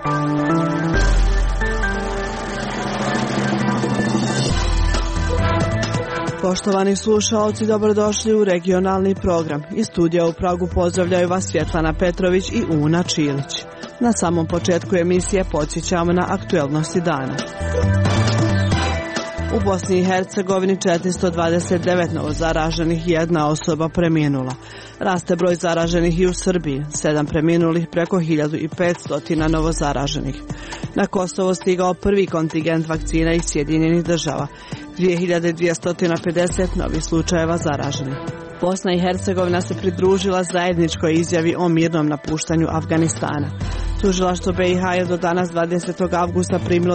Poštovani slušaoci, dobrodošli u regionalni program. Iz studija u Pragu pozdravljaju vas Svjetlana Petrović i Una Čilić. Na samom početku emisije podsjećamo na aktuelnosti dana. U Bosni i Hercegovini 429 novozaraženih i 1 osoba preminula. Raste broj zaraženih i u Srbiji, 7 preminulih, preko 1500 novozaraženih. Na Kosovo stigao prvi kontingent vakcina iz Sjedinjenih država, 2250 novih slučajeva zaraženih. Bosna i Hercegovina se pridružila zajedničkoj izjavi o mirnom napuštanju Afganistana. Tužilaštvo BiH je do danas 20. avgusta primilo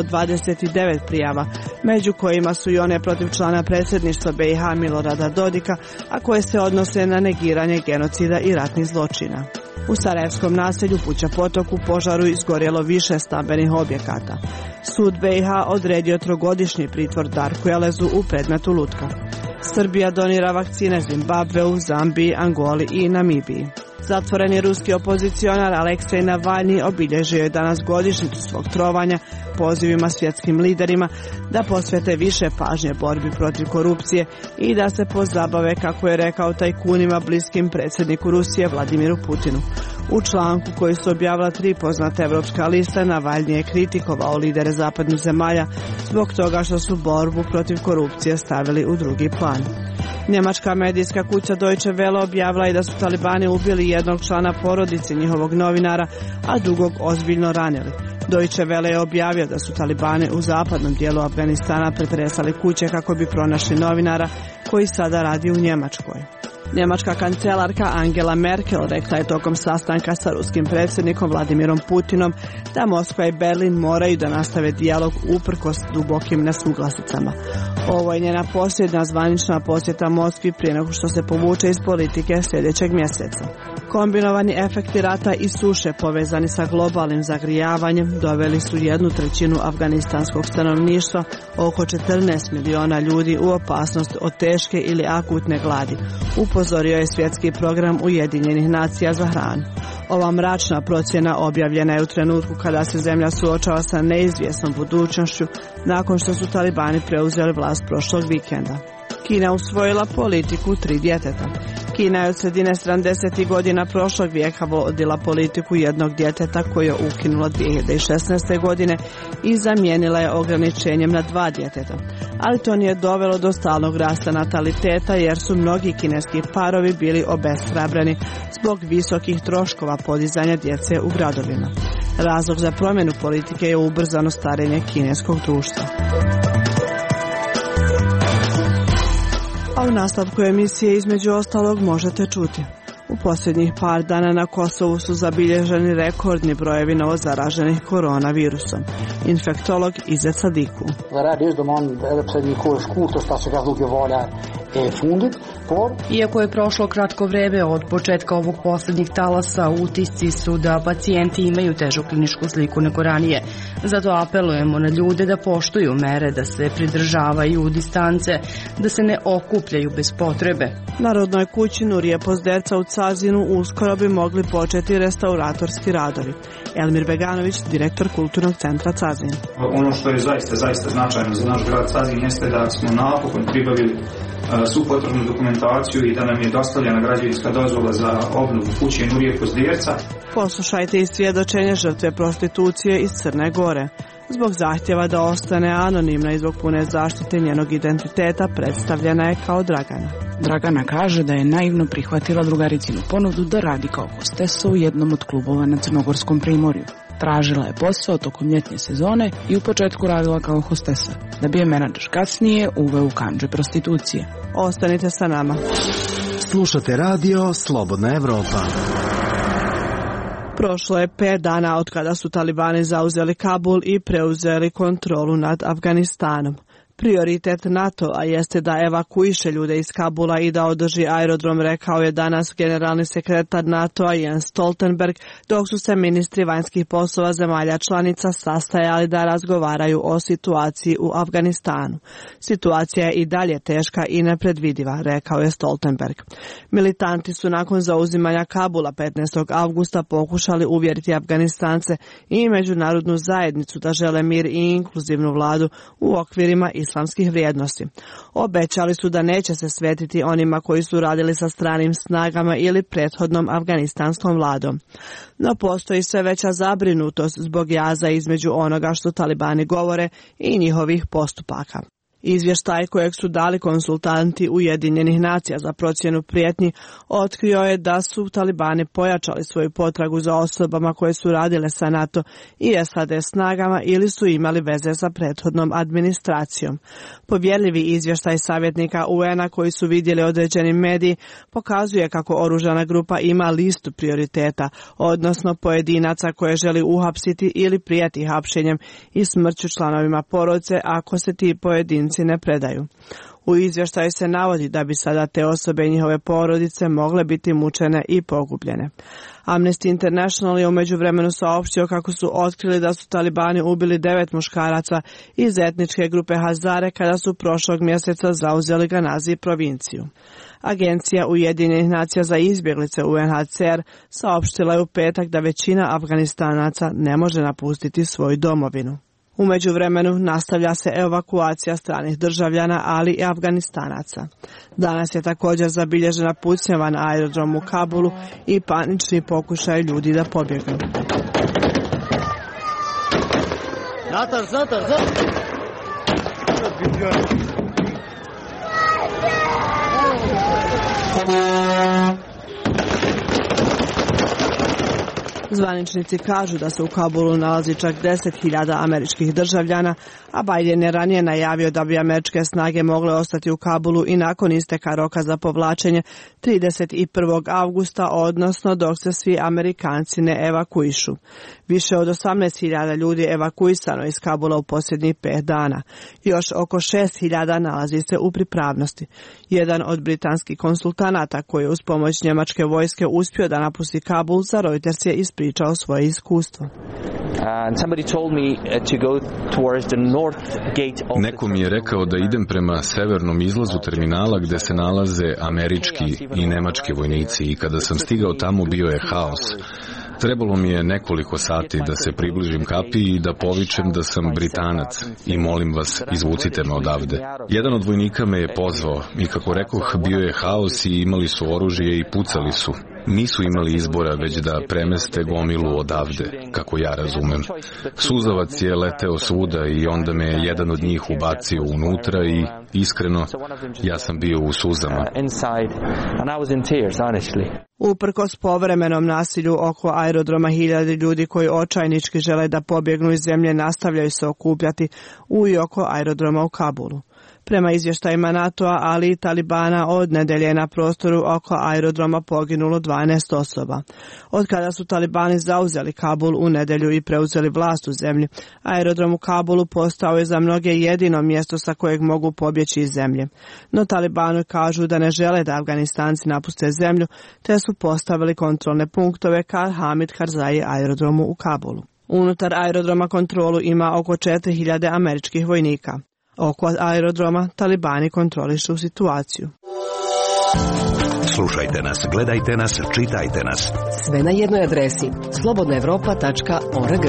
29 prijava, među kojima su i one protiv člana predsjedništva BiH Milorada Dodika, a koje se odnose na negiranje genocida i ratnih zločina. U sarajevskom naselju Puća Potok u požaru izgorjelo više stambenih objekata. Sud BiH odredio 3-godišnji pritvor Darku Elezu u predmetu lutka. Srbija donira vakcine Zimbabveu, Zambiji, Angoli i Namibiji. Zatvoreni ruski opozicionar Aleksej Navalni obilježio je danas godišnjicu svog trovanja pozivima svjetskim liderima da posvete više pažnje borbi protiv korupcije i da se pozabave, kako je rekao, tajkunima bliskim predsjedniku Rusije Vladimiru Putinu. U članku koji su objavila 3 poznata evropska lista, Navalni je kritikovao lidere zapadnih zemalja zbog toga što su borbu protiv korupcije stavili u drugi plan. Njemačka medijska kuća Deutsche Welle objavila i da su talibani ubili jednog člana porodice njihovog novinara, a drugog ozbiljno ranili. Deutsche Welle je objavio da su talibani u zapadnom dijelu Afganistana pretresali kuće kako bi pronašli novinara koji sada radi u Njemačkoj. Njemačka kancelarka Angela Merkel rekla je tokom sastanka sa ruskim predsjednikom Vladimirom Putinom da Moskva i Berlin moraju da nastave dijalog uprkos dubokim nesuglasicama. Ovo je njena posljednja zvanična posjeta Moskvi prije nego što se povuče iz politike sljedećeg mjeseca. Kombinovani efekti rata i suše povezani sa globalnim zagrijavanjem doveli su 1/3 afganistanskog stanovništva, oko 14 miliona ljudi, u opasnost od teške ili akutne gladi, upozorio je svjetski program Ujedinjenih nacija za hranu. Ova mračna procjena objavljena je u trenutku kada se zemlja suočava sa neizvjesnom budućnošću nakon što su talibani preuzeli vlast prošlog vikenda. Kina usvojila politiku 3 djeteta. Kina je od sredine 70. godina prošlog vijeka vodila politiku jednog djeteta koju je ukinula 2016. godine i zamijenila je ograničenjem na 2 djeteta. Ali to nije dovelo do stalnog rasta nataliteta jer su mnogi kineski parovi bili obeshrabreni zbog visokih troškova podizanja djece u gradovima. Razlog za promjenu politike je ubrzano starenje kineskog društva. A u nastavku emisije između ostalog možete čuti. U posljednjih par dana na Kosovu su zabilježeni rekordni brojevi novozaraženih koronavirusom. Infektolog Izet Sadiku. Iako je prošlo kratko vreme od početka ovog posljednjih talasa, utisci su da pacijenti imaju težu kliničku sliku nego ranije. Zato apelujemo na ljude da poštuju mere, da se pridržavaju distance, da se ne okupljaju bez potrebe. Narodnoj kući Nurije Pozderca u Cazinu uskoro bi mogli početi restauratorski radovi. Elmir Beganović, direktor Kulturnog centra Cazin. Ono što je zaista značajno za naš grad Cazin jeste da smo napokon pribavili svu potrebnu dokumentaciju i da nam je dostavljena građevinska dozvola za obnovu kuće Nurije Pozderca. Poslušajte i svjedočenje žrtve prostitucije iz Crne Gore. Zbog zahtjeva da ostane anonimna i zbog pune zaštite njenog identiteta predstavljena je kao Dragana. Dragana kaže da je naivno prihvatila drugaricinu ponudu da radi kao hostesa u jednom od klubova na Crnogorskom primorju. Tražila je posao tokom ljetne sezone i u početku radila kao hostesa, da bi je menadžer kasnije uveo u kandže prostitucije. Ostanite sa nama. Slušate radio Slobodna Evropa. Prošlo je 5 dana od kada su talibani zauzeli Kabul i preuzeli kontrolu nad Afganistanom. Prioritet NATO-a jeste da evakuiše ljude iz Kabula i da održi aerodrom, rekao je danas generalni sekretar NATO-a Jens Stoltenberg, dok su se ministri vanjskih poslova zemalja članica sastajali da razgovaraju o situaciji u Afganistanu. Situacija je i dalje teška i nepredvidiva, rekao je Stoltenberg. Militanti su nakon zauzimanja Kabula 15. avgusta pokušali uvjeriti Afganistance i međunarodnu zajednicu da žele mir i inkluzivnu vladu u okvirima islamskih vrijednosti. Obećali su da neće se svetiti onima koji su radili sa stranim snagama ili prethodnom afganistanskom vladom. No postoji sve veća zabrinutost zbog jaza između onoga što talibani govore i njihovih postupaka. Izvještaj kojeg su dali konsultanti Ujedinjenih nacija za procjenu prijetnji otkrio je da su talibani pojačali svoju potragu za osobama koje su radile sa NATO i SAD snagama ili su imali veze sa prethodnom administracijom. Povjerljivi izvještaj savjetnika UN-a koji su vidjeli određeni mediji pokazuje kako oružana grupa ima listu prioriteta, odnosno pojedinaca koje želi uhapsiti ili prijeti hapšenjem i smrću članovima porodice ako se ti pojedinci ne predaju. U izvještaju se navodi da bi sada te osobe i njihove porodice mogle biti mučene i pogubljene. Amnesty International je u međuvremenu saopštio kako su otkrili da su talibani ubili 9 muškaraca iz etničke grupe Hazare kada su prošlog mjeseca zauzeli Ganazi provinciju. Agencija Ujedinjenih nacija za izbjeglice UNHCR saopštila je u petak da većina Afganistanaca ne može napustiti svoju domovinu. U međuvremenu nastavlja se evakuacija stranih državljana, ali i Afganistanaca. Danas je također zabilježena pucnjava na aerodromu u Kabulu i panični pokušaj ljudi da pobjegnu. Zvaničnici kažu da se u Kabulu nalazi čak 10.000 američkih državljana, a Biden je ranije najavio da bi američke snage mogle ostati u Kabulu i nakon isteka roka za povlačenje 31. avgusta, odnosno dok se svi Amerikanci ne evakuišu. Više od 18.000 ljudi evakuisano iz Kabula u posljednjih 5 dana. Još oko 6.000 nalazi se u pripravnosti. Jedan od britanskih konsultanata koji je uz pomoć njemačke vojske uspio da napusti Kabul za Reuters je ispričao svoje iskustvo. Neko mi je rekao da idem prema severnom izlazu terminala gde se nalaze američki i nemački vojnici i kada sam stigao tamo bio je haos. Trebalo mi je nekoliko sati da se približim kapiji i da povičem da sam Britanac i molim vas, izvucite me odavde. Jedan od vojnika me je pozvao i kako rekoh, bio je haos i imali su oružje i pucali su. Nisu imali izbora već da premeste gomilu odavde, kako ja razumem. Suzavac je leteo svuda i onda me je jedan od njih ubacio unutra i iskreno, ja sam bio u suzama. Uprkos povremenom nasilju oko aerodroma, hiljade ljudi koji očajnički žele da pobjegnu iz zemlje nastavljaju se okupljati u i oko aerodroma u Kabulu. Prema izvještajima NATO-a, ali i Talibana, od nedelje je na prostoru oko aerodroma poginulo 12 osoba. Od kada su Talibani zauzeli Kabul u nedjelju i preuzeli vlast u zemlji, aerodrom u Kabulu postao je za mnoge jedino mjesto sa kojeg mogu pobjeći iz zemlje. No Talibani kažu da ne žele da Afganistanci napuste zemlju, te su postavili kontrolne punktove ka Hamid Karzai aerodromu u Kabulu. Unutar aerodroma kontrolu ima oko 4.000 američkih vojnika. Oko aerodroma Talibani kontrolišu situaciju. Slušajte nas, gledajte nas, čitajte nas. Sve na jednoj adresi slobodnaevropa.org.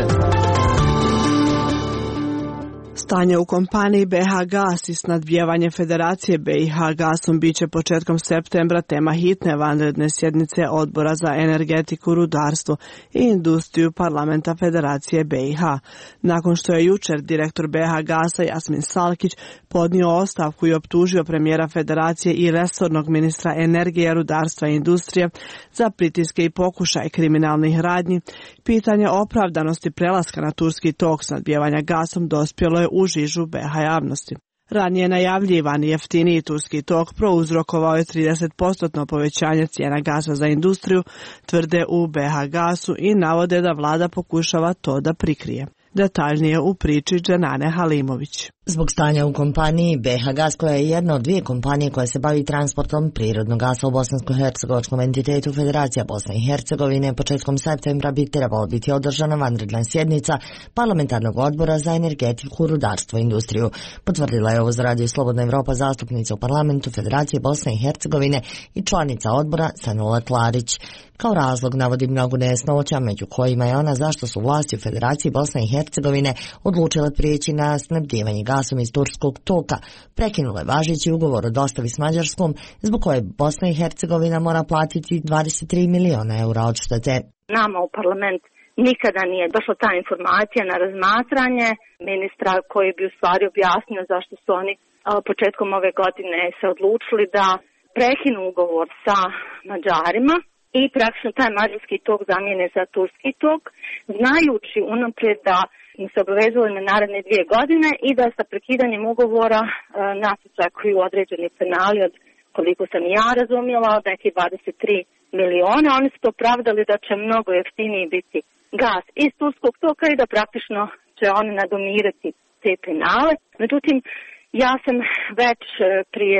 Stanje u kompaniji BiH Gas i snadbijevanje Federacije BiH gasom biće početkom septembra tema hitne vanredne sjednice Odbora za energetiku, rudarstvo i industriju Parlamenta Federacije BiH. Nakon što je jučer direktor BiH Gasa Jasmin Salkić podnio ostavku i optužio premijera Federacije i resornog ministra energije, rudarstva i industrije za pritiske i pokušaj kriminalnih radnji, pitanje opravdanosti prelaska na turski tok snadbijevanja gasom dospjelo je u žižu BiH javnosti. Ranije najavljivani jeftiniji turski tok prouzrokovao je 30% povećanje cijena gasa za industriju, tvrde u BiH Gasu i navode da vlada pokušava to da prikrije. Detaljnije u priči Dženane Halimović. Zbog stanja u kompaniji BH Gas, koja je jedna od dvije kompanije koja se bavi transportom prirodnog gasa u bosansko-hercegovačkom entitetu Federacija Bosne i Hercegovine, početkom septembra bi trebalo biti održana vanredna sjednica Parlamentarnog odbora za energetiku, rudarstvo i industriju. Potvrdila je ovo za Radio Slobodna Evropa zastupnica u Parlamentu Federacije Bosne i Hercegovine i članica odbora Sanula Klarić. Kao razlog navodi mnogo nejasnoća, među kojima je ona zašto su vlasti u Federaciji Bosne i Hercegovine odlučile prijeći na snabdijevanje gasom iz turskog toka, prekinule važeći ugovor o dostavi s Mađarskom, zbog koje Bosna i Hercegovina mora platiti 23 miliona eura odštete. Nama u parlament nikada nije došla ta informacija na razmatranje ministra koji bi u stvari objasnio zašto su oni početkom ove godine se odlučili da prekinu ugovor sa Mađarima i praktično taj mađarski tok zamijene za turski tok, znajući unaprijed da se obavezali na naredne 2 godine i da sa prekidanjem ugovora nas očekuju određeni penali od, koliko sam ja razumjela, od nekih 23 miliona. Oni su to opravdali da će mnogo jeftiniji biti gas iz turskog toka i da praktično će oni nadomirati te penale. Međutim, ja sam već prije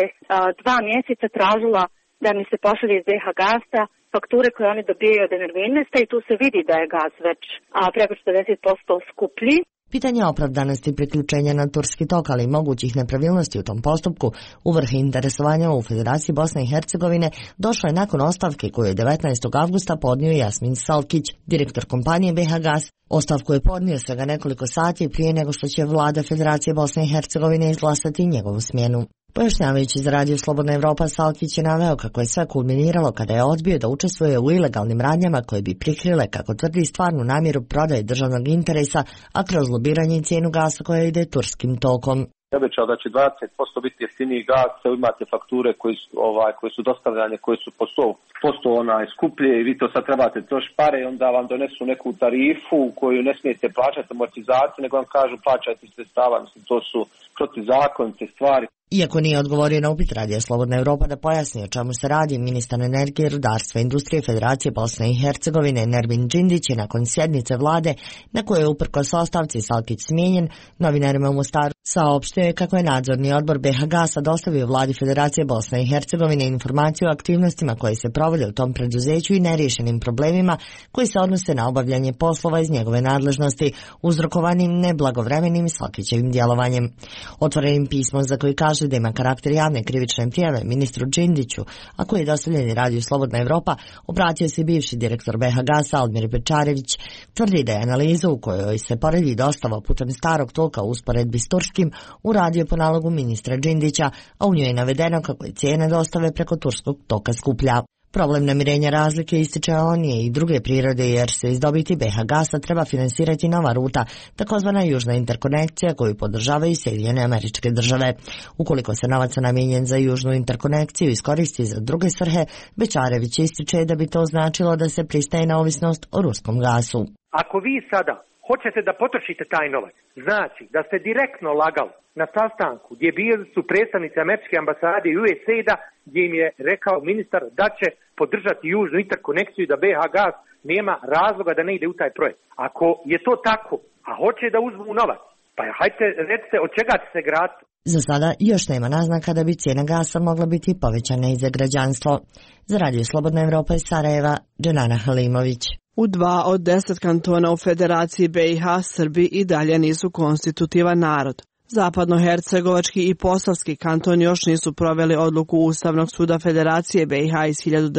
2 mjeseca tražila da mi se pošalje iz BH Gasa fakture koje oni dobijaju od Energoinvesta i tu se vidi da je gas već preko 40% skuplji. Pitanje opravdanosti priključenja na turski tok, ali i mogućih nepravilnosti u tom postupku u vrh interesovanja u Federaciji Bosne i Hercegovine došlo je nakon ostavke koju je 19. avgusta podnio Jasmin Salkić, direktor kompanije BH Gas. Ostavku je podnio svega nekoliko sati prije nego što će vlada Federacije Bosne i Hercegovine izglasati njegovu smjenu. Pojašnjavajući za Radio Slobodna Evropa, Salkić je naveo kako je sve kulminiralo kada je odbio da učestvuje u ilegalnim radnjama koje bi prikrile, kako tvrdi, stvarnu namjeru prodaje državnog interesa, a kroz lobiranje i cijenu gasa koja ide turskim tokom. Obećao da će 20% biti jeftiniji gas, imate fakture koje su dostavljane, koje su po 100% skuplje i vi to sad trebate trošiti pare i onda vam donesu neku tarifu koju ne smijete plaćati amortizaciju, nego vam kažu plaćajte sredstava. Mislim, to su protizakonite stvari. Iako nije odgovorio na upit Radija Slobodna Evropa da pojasni o čemu se radi, ministar energije, rudarstva i industrije Federacije Bosne i Hercegovine Nermin Džindić je nakon sjednice vlade, na kojoj je uprkos ostavci Salkić smijenjen, novinarima u Mostaru saopštio je kako je nadzorni odbor BH Gasa dostavio vladi Federacije Bosne i Hercegovine informaciju o aktivnostima koje se provode u tom preduzeću i neriješenim problemima koji se odnose na obavljanje poslova iz njegove nadležnosti, uzrokovanim neblagovremenim Salkićevim djelovanjem. Otvorenim pismom za koji kaže da ima karakter javne krivične prijave ministru Džindiću, a koji je dostavljen Radiju Slobodna Evropa, obratio se bivši direktor BH Gasa Aldmir Bečarević. Tvrdi da je analiza u kojoj se poredi dostava putem starog toka u usporedbi s turskim uradio po nalogu ministra Džindića, a u njoj je navedeno kako je cijena dostave preko turskog toka skuplja. Problem namirenja razlike, ističe on, je i druge prirode jer se iz dobiti BH Gasa treba finansirati nova ruta, takozvana južna interkonekcija koju podržavaju Sjedinjene Američke Države. Ukoliko se novac namijenjen za južnu interkonekciju iskoristi za druge svrhe, Bečarević ističe da bi to značilo da se pristaje na ovisnost o ruskom gasu. Ako vi sada hoćete da potrošite taj novac, znači da ste direktno lagali na sastanku gdje bili su predstavnici Američke ambasade i USAID-a, gdje im je rekao ministar da će podržati južnu interkonekciju i da BH Gas nema razloga da ne ide u taj projekt. Ako je to tako, a hoće da uzmu novac, pa hajte recite od čega će se graditi. Za sada još nema naznaka da bi cijena gasa mogla biti povećana i za građanstvo. Za Radio Slobodna Evropa iz Sarajeva, Dženana Halimović. U 2 od 10 kantona u Federaciji BiH Srbi i dalje nisu konstitutivan narod. Zapadnohercegovački i Posavski kanton još nisu proveli odluku Ustavnog suda Federacije BiH iz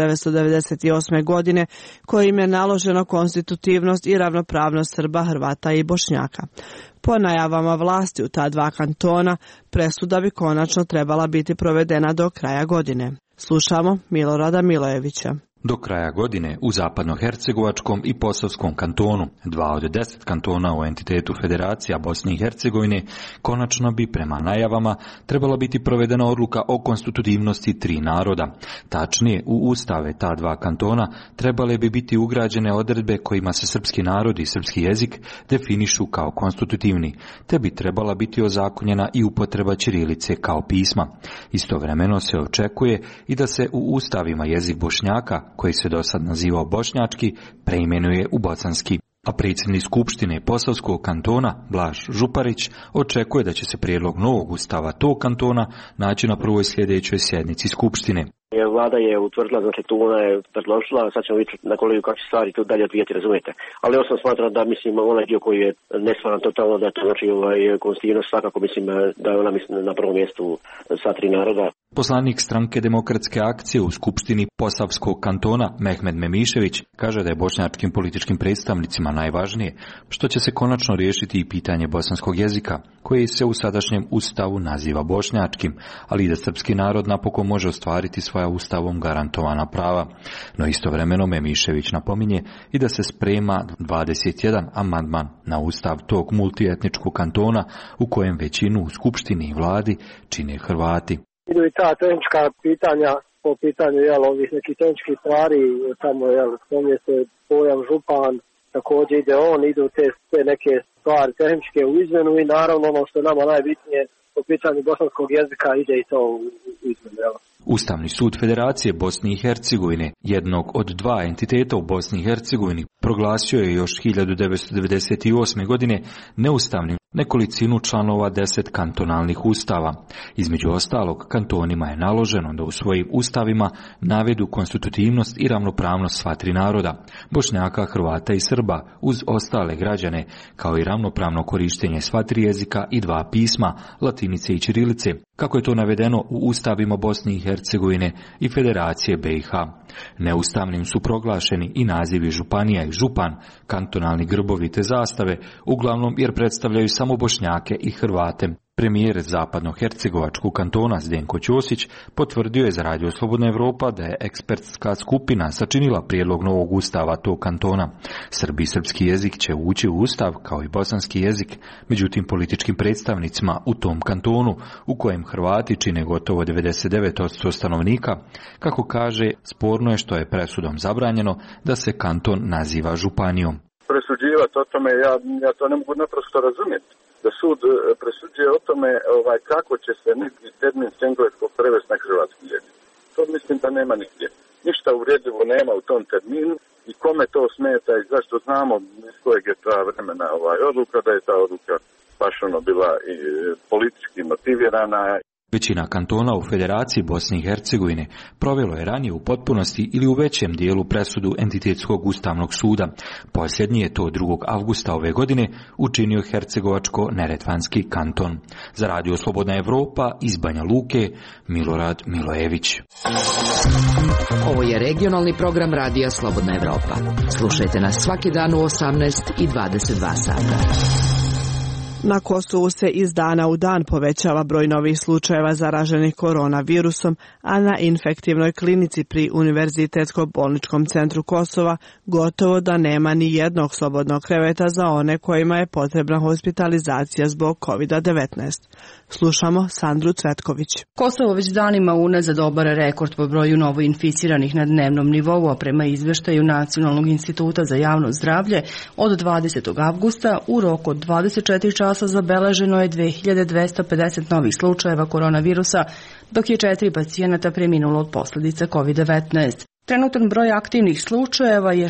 1998. godine kojim je naloženo konstitutivnost i ravnopravnost Srba, Hrvata i Bošnjaka. Po najavama vlasti u ta 2 kantona, presuda bi konačno trebala biti provedena do kraja godine. Slušamo Milorada Milojevića. Do kraja godine u Zapadnohercegovačkom i Posavskom kantonu, 2 od 10 kantona u entitetu Federacija Bosne i Hercegovine, konačno bi prema najavama trebala biti provedena odluka o konstitutivnosti 3 naroda. Tačnije, u ustave ta 2 kantona trebale bi biti ugrađene odredbe kojima se srpski narod i srpski jezik definišu kao konstitutivni, te bi trebala biti ozakonjena i upotreba ćirilice kao pisma. Istovremeno se očekuje i da se u ustavima jezik Bošnjaka, koji se do sad nazivao bošnjački, preimenuje u bosanski. A predsjednik Skupštine Posavskog kantona Blaž Župarić očekuje da će se prijedlog novog ustava tog kantona naći na prvoj sljedećoj sjednici Skupštine. Vlada je utvrdila, znači tu ona je predložila, sad ćemo vidjeti na koliko kakve stvari tu dalje odvijeti, razumijete. Ali ja sam smatram da, mislim, onaj dio koji je nestvaran totalno, da to znači konstitutivnost, svakako mislim da je ona, mislim, na prvom mjestu sva tri naroda. Poslanik Stranke demokratske akcije u Skupštini Posavskog kantona Mehmed Memišević kaže da je bošnjačkim političkim predstavnicima najvažnije što će se konačno riješiti i pitanje bosanskog jezika, koji se u sadašnjem ustavu naziva bošnjačkim, ali i da srpski narod napokon može ostvariti svoja ustavom garantovana prava. No istovremeno Memišević napominje i da se sprema 21 amandman na ustav tog multietničkog kantona u kojem većinu u Skupštini i vladi čine Hrvati. Idu i ta tehnička pitanja po pitanju ovih nekih tehničkih stvari, tamo spominje se pojam župan, također ide on, idu te neke stvari tehničke u izmjenu i naravno ono što je nama najbitnije po pitanju bosanskog jezika ide i to u izmjenu. Ustavni sud Federacije Bosne i Hercegovine, jednog od dva entiteta u Bosni i Hercegovini, proglasio je još 1998. godine neustavnim nekolicinu članova 10 kantonalnih ustava. Između ostalog, kantonima je naloženo da u svojim ustavima navedu konstitutivnost i ravnopravnost sva tri naroda, Bošnjaka, Hrvata i Srba, uz ostale građane, kao i ravnopravno korištenje sva tri jezika i dva pisma, latinice i ćirilice, kako je to navedeno u ustavima Bosne i Hercegovine i Federacije BiH. Neustavnim su proglašeni i nazivi županija i župan, kantonalni grbovi te zastave, uglavnom jer predstavljaju samo Bošnjake i Hrvate. Premijer zapadnohercegovačkog kantona Zdenko Ćosić potvrdio je za Radio Slobodna Evropa da je ekspertska skupina sačinila prijedlog novog ustava tog kantona. Srbi i srpski jezik će ući u ustav kao i bosanski jezik, međutim političkim predstavnicima u tom kantonu, u kojem Hrvati čine gotovo 99% stanovnika, kako kaže, sporno je što je presudom zabranjeno da se kanton naziva županijom. Presuđivati o tome, ja to ne mogu naprosto razumjeti. Da sud presuđuje o tome kako će se neki termin s engleskog prevesti na hrvatski jezik. To mislim da nema nigdje. Ništa uvredljivo nema u tom terminu i kome to smeta i zašto znamo iz kojeg je ta vremena odluka, da je ta odluka baš bila i politički motivirana. Većina kantona u Federaciji Bosne i Hercegovine provelo je ranije u potpunosti ili u većem dijelu presudu Entitetskog ustavnog suda. Posljednji je to 2. avgusta ove godine učinio Hercegovačko-Neretvanski kanton. Za Radio Slobodna Evropa iz Banja Luke, Milorad Milojević. Ovo je regionalni program Radija Slobodna Evropa. Slušajte nas svaki dan u 18 i 22 sata. Na Kosovu se iz dana u dan povećava broj novih slučajeva zaraženih koronavirusom, a na infektivnoj klinici pri Univerzitetskom bolničkom centru Kosova gotovo da nema ni jednog slobodnog kreveta za one kojima je potrebna hospitalizacija zbog COVID-19. Slušamo Sandru Cvetković. Kosovo već danima unazad obara rekord po broju novoinficiranih na dnevnom nivou, a prema izveštaju Nacionalnog instituta za javno zdravlje od 20. avgusta u roku od 24 časa zabeleženo je 2250 novih slučajeva koronavirusa, dok je 4 pacijenata preminulo od posljedica COVID-19. Trenutan broj aktivnih slučajeva je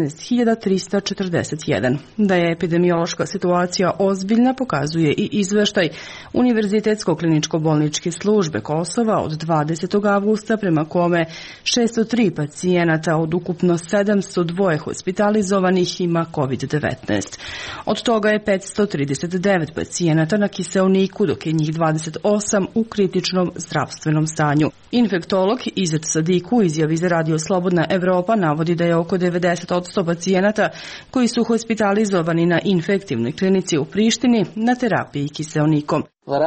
16.341. Da je epidemiološka situacija ozbiljna pokazuje i izveštaj Univerzitetsko kliničko-bolničke službe Kosova od 20. avgusta prema kome 603 pacijenata od ukupno 702 hospitalizovanih ima COVID-19. Od toga je 539 pacijenata na kiseoniku, dok je njih 28 u kritičnom zdravstvenom stanju. Infektolog Izet Sadiku izjavi za Radio Slobodna Evropa navodi da je oko 90% pacijenata koji su hospitalizovani na infektivnoj klinici u Prištini na terapiji kiseonikom.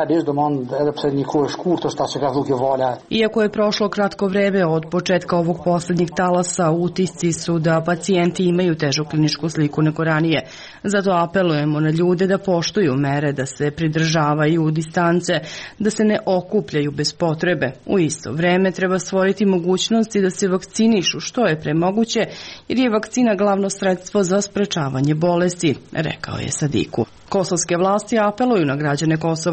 Iako je prošlo kratko vreme od početka ovog posljednjeg talasa, utisci su da pacijenti imaju težu kliničku sliku nego ranije. Zato apelujemo na ljude da poštuju mere, da se pridržavaju distance, da se ne okupljaju bez potrebe. U isto vreme treba stvoriti mogućnosti da se vakcinišu što je premoguće, jer je vakcina glavno sredstvo za sprečavanje bolesti, rekao je Sadiku. Kosovske vlasti apeluju na građane Kosova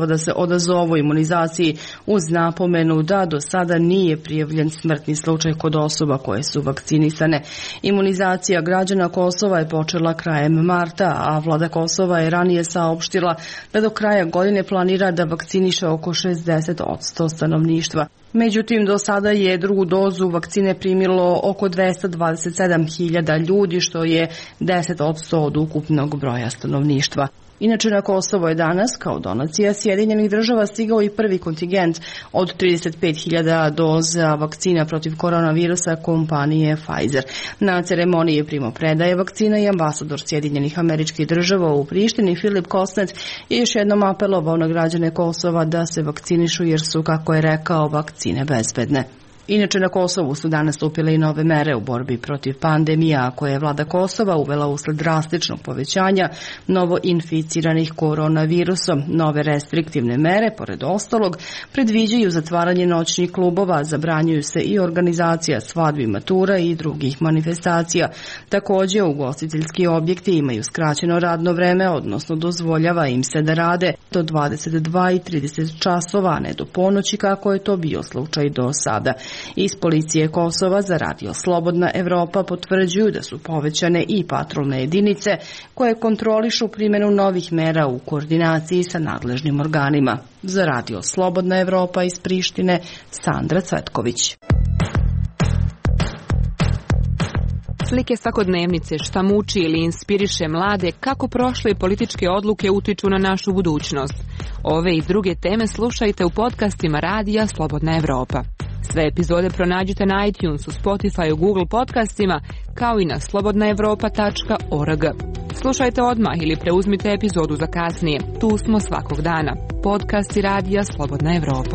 da se odazovu imunizaciji uz napomenu da do sada nije prijavljen smrtni slučaj kod osoba koje su vakcinisane. Imunizacija građana Kosova je počela krajem marta, a vlada Kosova je ranije saopštila da do kraja godine planira da vakciniše oko 60% stanovništva. Međutim, do sada je drugu dozu vakcine primilo oko 227.000 ljudi, što je 10% od ukupnog broja stanovništva. Inače, na Kosovo je danas, kao donacija Sjedinjenih država, stigao i prvi kontingent od 35.000 doza vakcina protiv koronavirusa kompanije Pfizer. Na ceremoniji primopredaje vakcina i ambasador Sjedinjenih Američkih Država u Prištini Filip Kosnet je još jednom apelovao na građane Kosova da se vakcinišu jer su, kako je rekao, vakcine bezbedne. Inače, na Kosovu su danas stupile i nove mere u borbi protiv pandemija koje je vlada Kosova uvela usled drastičnog povećanja novo inficiranih koronavirusom. Nove restriktivne mere, pored ostalog, predviđaju zatvaranje noćnih klubova, zabranjuju se i organizacija svadbi, matura i drugih manifestacija. Također, ugostiteljski objekti imaju skraćeno radno vreme, odnosno dozvoljava im se da rade do 22:30 časova, a ne do ponoći kako je to bio slučaj do sada. Iz policije Kosova za Radio Slobodna Evropa potvrđuju da su povećane i patrolne jedinice koje kontrolišu primjenu novih mera u koordinaciji sa nadležnim organima. Za Radio Slobodna Evropa iz Prištine, Sandra Cvetković. Slike svakodnevnice, šta muči ili inspiriše mlade, kako prošle političke odluke utiču na našu budućnost. Ove i druge teme slušajte u podcastima Radija Slobodna Evropa. Sve epizode pronađite na iTunesu, Spotify, Google podcastima, kao i na slobodnaevropa.org. Slušajte odmah ili preuzmite epizodu za kasnije. Tu smo svakog dana. Podcasti Radija Slobodna Evropa.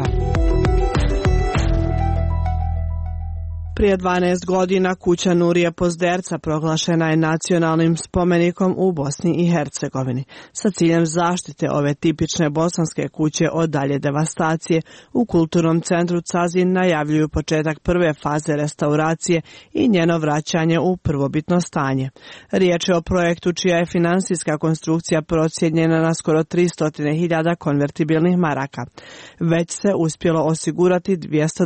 Prije 12 godina kuća Nurije Pozderca proglašena je nacionalnim spomenikom u Bosni i Hercegovini. Sa ciljem zaštite ove tipične bosanske kuće od dalje devastacije, u Kulturnom centru Cazin najavljuju početak prve faze restauracije i njeno vraćanje u prvobitno stanje. Riječ je o projektu čija je finansijska konstrukcija procijenjena na skoro 300.000 konvertibilnih maraka. Već se uspjelo osigurati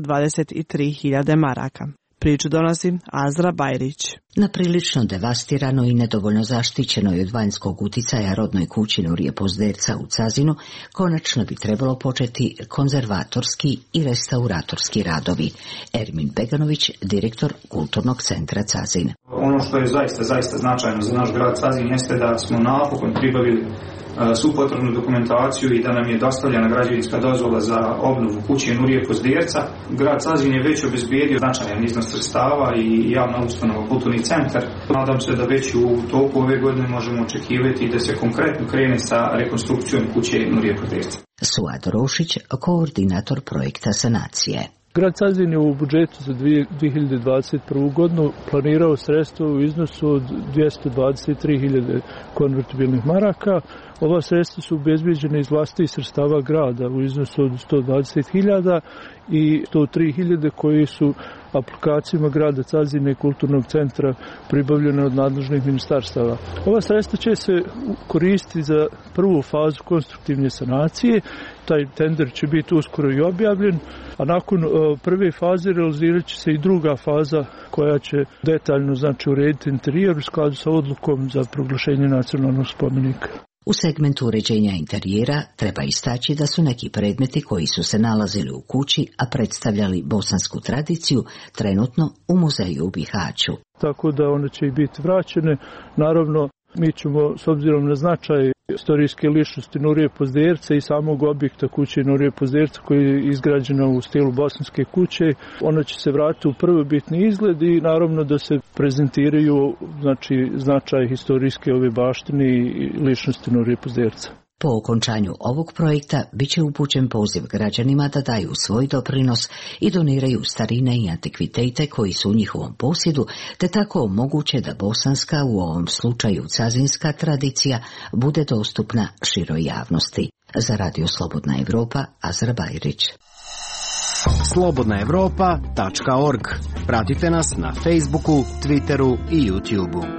223.000 maraka. Priču donosi Azra Bajrić. Na prilično devastiranoj i nedovoljno zaštićenoj od vanjskog uticaja rodnoj kući Nurije Pozderca u Cazinu konačno bi trebalo početi konzervatorski i restauratorski radovi. Ermin Beganović, direktor Kulturnog centra Cazin. Ono što je zaista značajno za naš grad Cazin jeste da smo napokon pribavili svu potrebnu dokumentaciju i da nam je dostavljena građevinska dozvola za obnovu kuće Nurije Pozderca. Grad Cazin je već obezbijedio značajan iznos sredstava i javna ustanova Kulturni centar. Nadam se da već u toku ove godine možemo očekivati da se konkretno krene sa rekonstrukcijom kuće Nurije Pozderca. Suad Rošić, koordinator projekta sanacije. Grad Cazin je u budžetu za 2021. godinu planirao sredstva u iznosu od 223.000 konvertibilnih maraka. Ova sredstva su obezbeđena iz vlastitih sredstava grada u iznosu od 120.000 i 103.000 koji su aplikacijama grada Cazina i Kulturnog centra pribavljene od nadležnih ministarstava. Ova sredstva će se koristiti za prvu fazu konstruktivne sanacije. Taj tender će biti uskoro i objavljen, a nakon prve faze realizirat će se i druga faza koja će detaljno urediti interijer u skladu sa odlukom za proglašenje nacionalnog spomenika. U segmentu uređenja interijera treba istaći da su neki predmeti koji su se nalazili u kući, a predstavljali bosansku tradiciju, trenutno u muzeju u Bihaću. Tako da one će i biti vraćene. Naravno, mi ćemo, s obzirom na značaj istorijske ličnosti Nurije Pozderca i samog objekta kuće Nurije Pozderca koji je izgrađena u stilu bosanske kuće, ona će se vratiti u prvobitni izgled i naravno da se prezentiraju značaj historijske ove baštine i ličnosti Nurije Pozderca. Po okončanju ovog projekta bit će upućen poziv građanima da daju svoj doprinos i doniraju starine i antikvitete koji su u njihovom posjedu, te tako omoguće da bosanska, u ovom slučaju cazinska tradicija, bude dostupna široj javnosti. Za Radio Slobodna Evropa, Azra Bajrić. slobodnaevropa.org. Pratite nas na Facebooku, Twitteru i YouTubeu.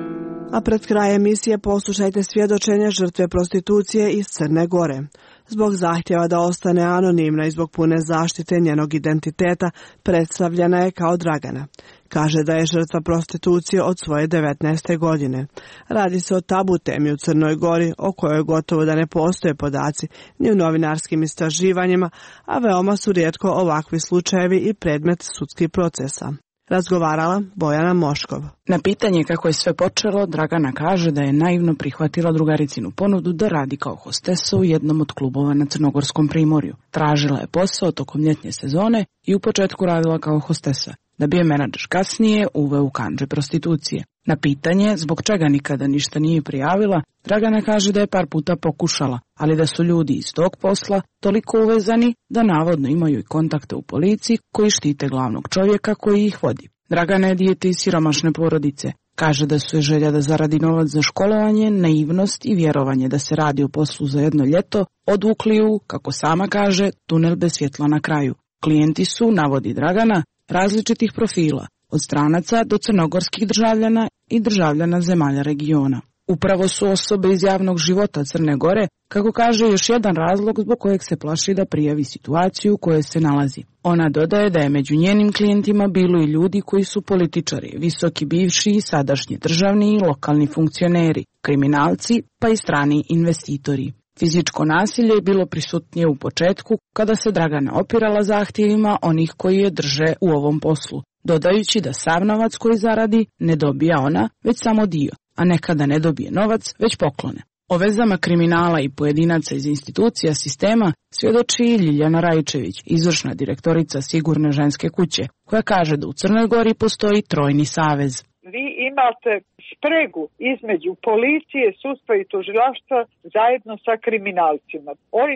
A pred kraj emisije poslušajte svjedočenje žrtve prostitucije iz Crne Gore. Zbog zahtjeva da ostane anonimna i zbog pune zaštite njenog identiteta predstavljena je kao Dragana. Kaže da je žrtva prostitucije od svoje 19. godine. Radi se o tabu temi u Crnoj Gori o kojoj gotovo da ne postoje podaci ni u novinarskim istraživanjima, a veoma su rijetko ovakvi slučajevi i predmet sudskih procesa. Razgovarala Bojana Moškov. Na pitanje kako je sve počelo, Dragana kaže da je naivno prihvatila drugaricinu ponudu da radi kao hostesa u jednom od klubova na Crnogorskom primorju. Tražila je posao tokom ljetnje sezone i u početku radila kao hostesa, da bi je menadžer kasnije uveo u kandže prostitucije. Na pitanje zbog čega nikada ništa nije prijavila, Dragana kaže da je par puta pokušala, ali da su ljudi iz tog posla toliko uvezani da navodno imaju i kontakte u policiji koji štite glavnog čovjeka koji ih vodi. Dragana je dijete iz siromašne porodice. Kaže da su je želja da zaradi novac za školovanje, naivnost i vjerovanje da se radi o poslu za jedno ljeto odvukli u, kako sama kaže, tunel bez svjetla na kraju. Klijenti su, navodi Dragana, različitih profila, od stranaca do crnogorskih državljana i državljana zemalja regiona. Upravo su osobe iz javnog života Crne Gore, kako kaže, još jedan razlog zbog kojeg se plaši da prijavi situaciju u kojoj se nalazi. Ona dodaje da je među njenim klijentima bilo i ljudi koji su političari, visoki bivši i sadašnji državni i lokalni funkcioneri, kriminalci pa i strani investitori. Fizičko nasilje je bilo prisutnije u početku kada se Dragana opirala zahtjevima onih koji je drže u ovom poslu, dodajući da sav novac koji zaradi ne dobija ona, već samo dio, a nekada ne dobije novac, već poklone. O vezama kriminala i pojedinaca iz institucija sistema svjedoči i Ljiljana Rajčević, izvršna direktorica Sigurne ženske kuće, koja kaže da u Crnoj Gori postoji trojni savez. Vi imate spregu između policije, sudstva i tužilaštva zajedno sa kriminalcima.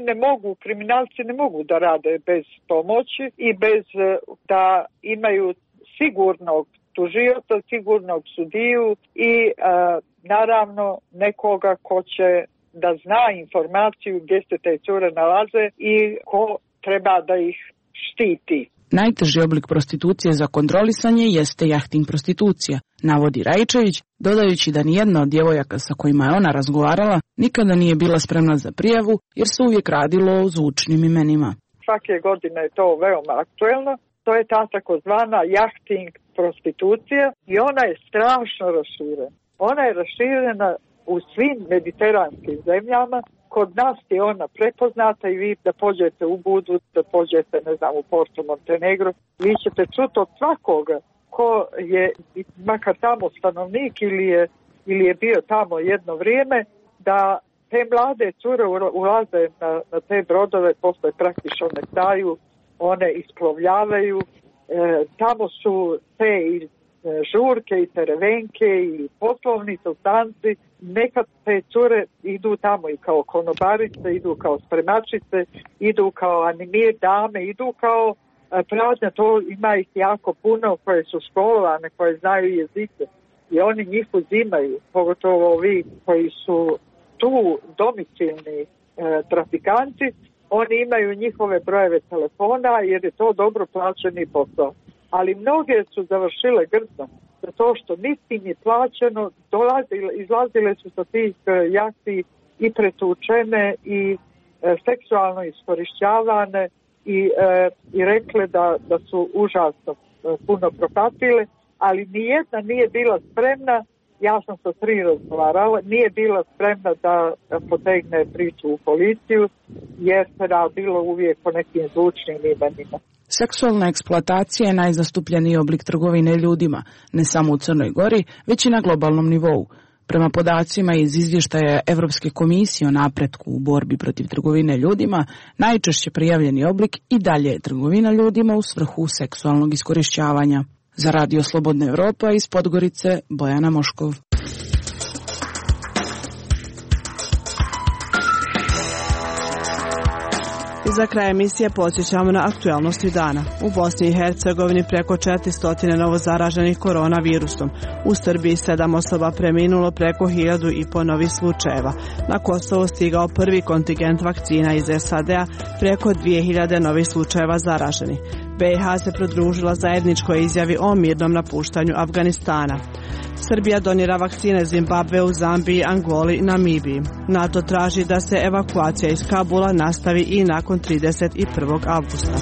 Kriminalci ne mogu da rade bez pomoći i bez da imaju sigurnog tužioca, sigurnog sudiju i naravno nekoga ko će da zna informaciju gdje se te cure nalaze i ko treba da ih štiti. Najteži oblik prostitucije za kontrolisanje jeste jahting prostitucija, navodi Rajčević, dodajući da nijedna od djevojaka sa kojima je ona razgovarala nikada nije bila spremna za prijavu jer se uvijek radilo o zvučnim imenima. Svake godine je to veoma aktuelno. To je ta takozvana jahting prostitucija i ona je strašno raširena. Ona je raširena u svim mediteranskim zemljama. Kod nas je ona prepoznata i vi da pođete u Budu, da pođete, u Porto Montenegro, vi ćete čuti od svakoga ko je makar tamo stanovnik ili je bio tamo jedno vrijeme, da te mlade cure ulaze na te brodove, posle praktično ne staju, one isplovljavaju, tamo su te i žurke i terevenke i poslovni sultanci. Nekad te cure idu tamo i kao konobarice, idu kao spremačice, idu kao animir dame, idu kao prazne, to ima ih jako puno koje su školovane, koje znaju jezike i oni njih uzimaju, pogotovo ovi koji su tu domicilni trafikanti, oni imaju njihove brojeve telefona jer je to dobro plaćeni posao. Ali mnoge su završile grdno, zato što niti im je plaćeno, izlazile su sa tih jahti i pretučene i seksualno iskorišćavane i rekle da su užasno puno propatile, ali nijedna nije bila spremna, ja sam sa 3 razgovarala, nije bila spremna da potegne priču u policiju jer se radilo uvijek po nekim zvučnim imenima. Seksualna eksploatacija je najzastupljeniji oblik trgovine ljudima, ne samo u Crnoj Gori, već i na globalnom nivou. Prema podacima iz izvještaja Evropske komisije o napretku u borbi protiv trgovine ljudima, najčešće prijavljeni oblik i dalje je trgovina ljudima u svrhu seksualnog iskorišćavanja. Za Radio Slobodna Evropa iz Podgorice, Bojana Moškov. I za kraj emisije podsjećamo na aktualnosti dana. U Bosni i Hercegovini preko 400 novo zaraženih koronavirusom. U Srbiji 7 osoba preminulo, preko 1000 novih slučajeva. Na Kosovo stigao prvi kontingent vakcina iz SAD-a, preko 2000 novih slučajeva zaraženih. BiH se pridružila zajedničkoj izjavi o mirnom napuštanju Afganistana. Srbija donira vakcine Zimbabveu, Zambiji, Angoli i Namibiji. NATO traži da se evakuacija iz Kabula nastavi i nakon 31. avgusta.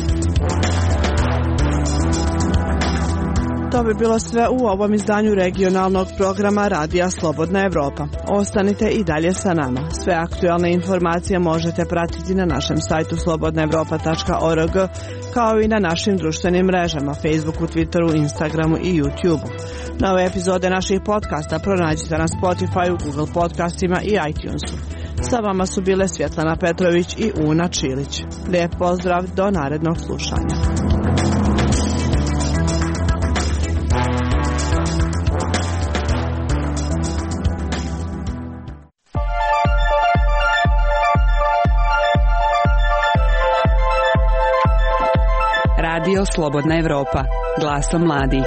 To bi bilo sve u ovom izdanju regionalnog programa Radija Slobodna Evropa. Ostanite i dalje sa nama. Sve aktualne informacije možete pratiti na našem sajtu slobodnaevropa.org, kao i na našim društvenim mrežama Facebooku, Twitteru, Instagramu i YouTubeu. Nove epizode naših podcasta pronađite na Spotifyu, Google podcastima i iTunesu. Sa vama su bile Svjetlana Petrović i Una Čilić. Lijep pozdrav, do narednog slušanja. Radio Slobodna Evropa, glasom mladih.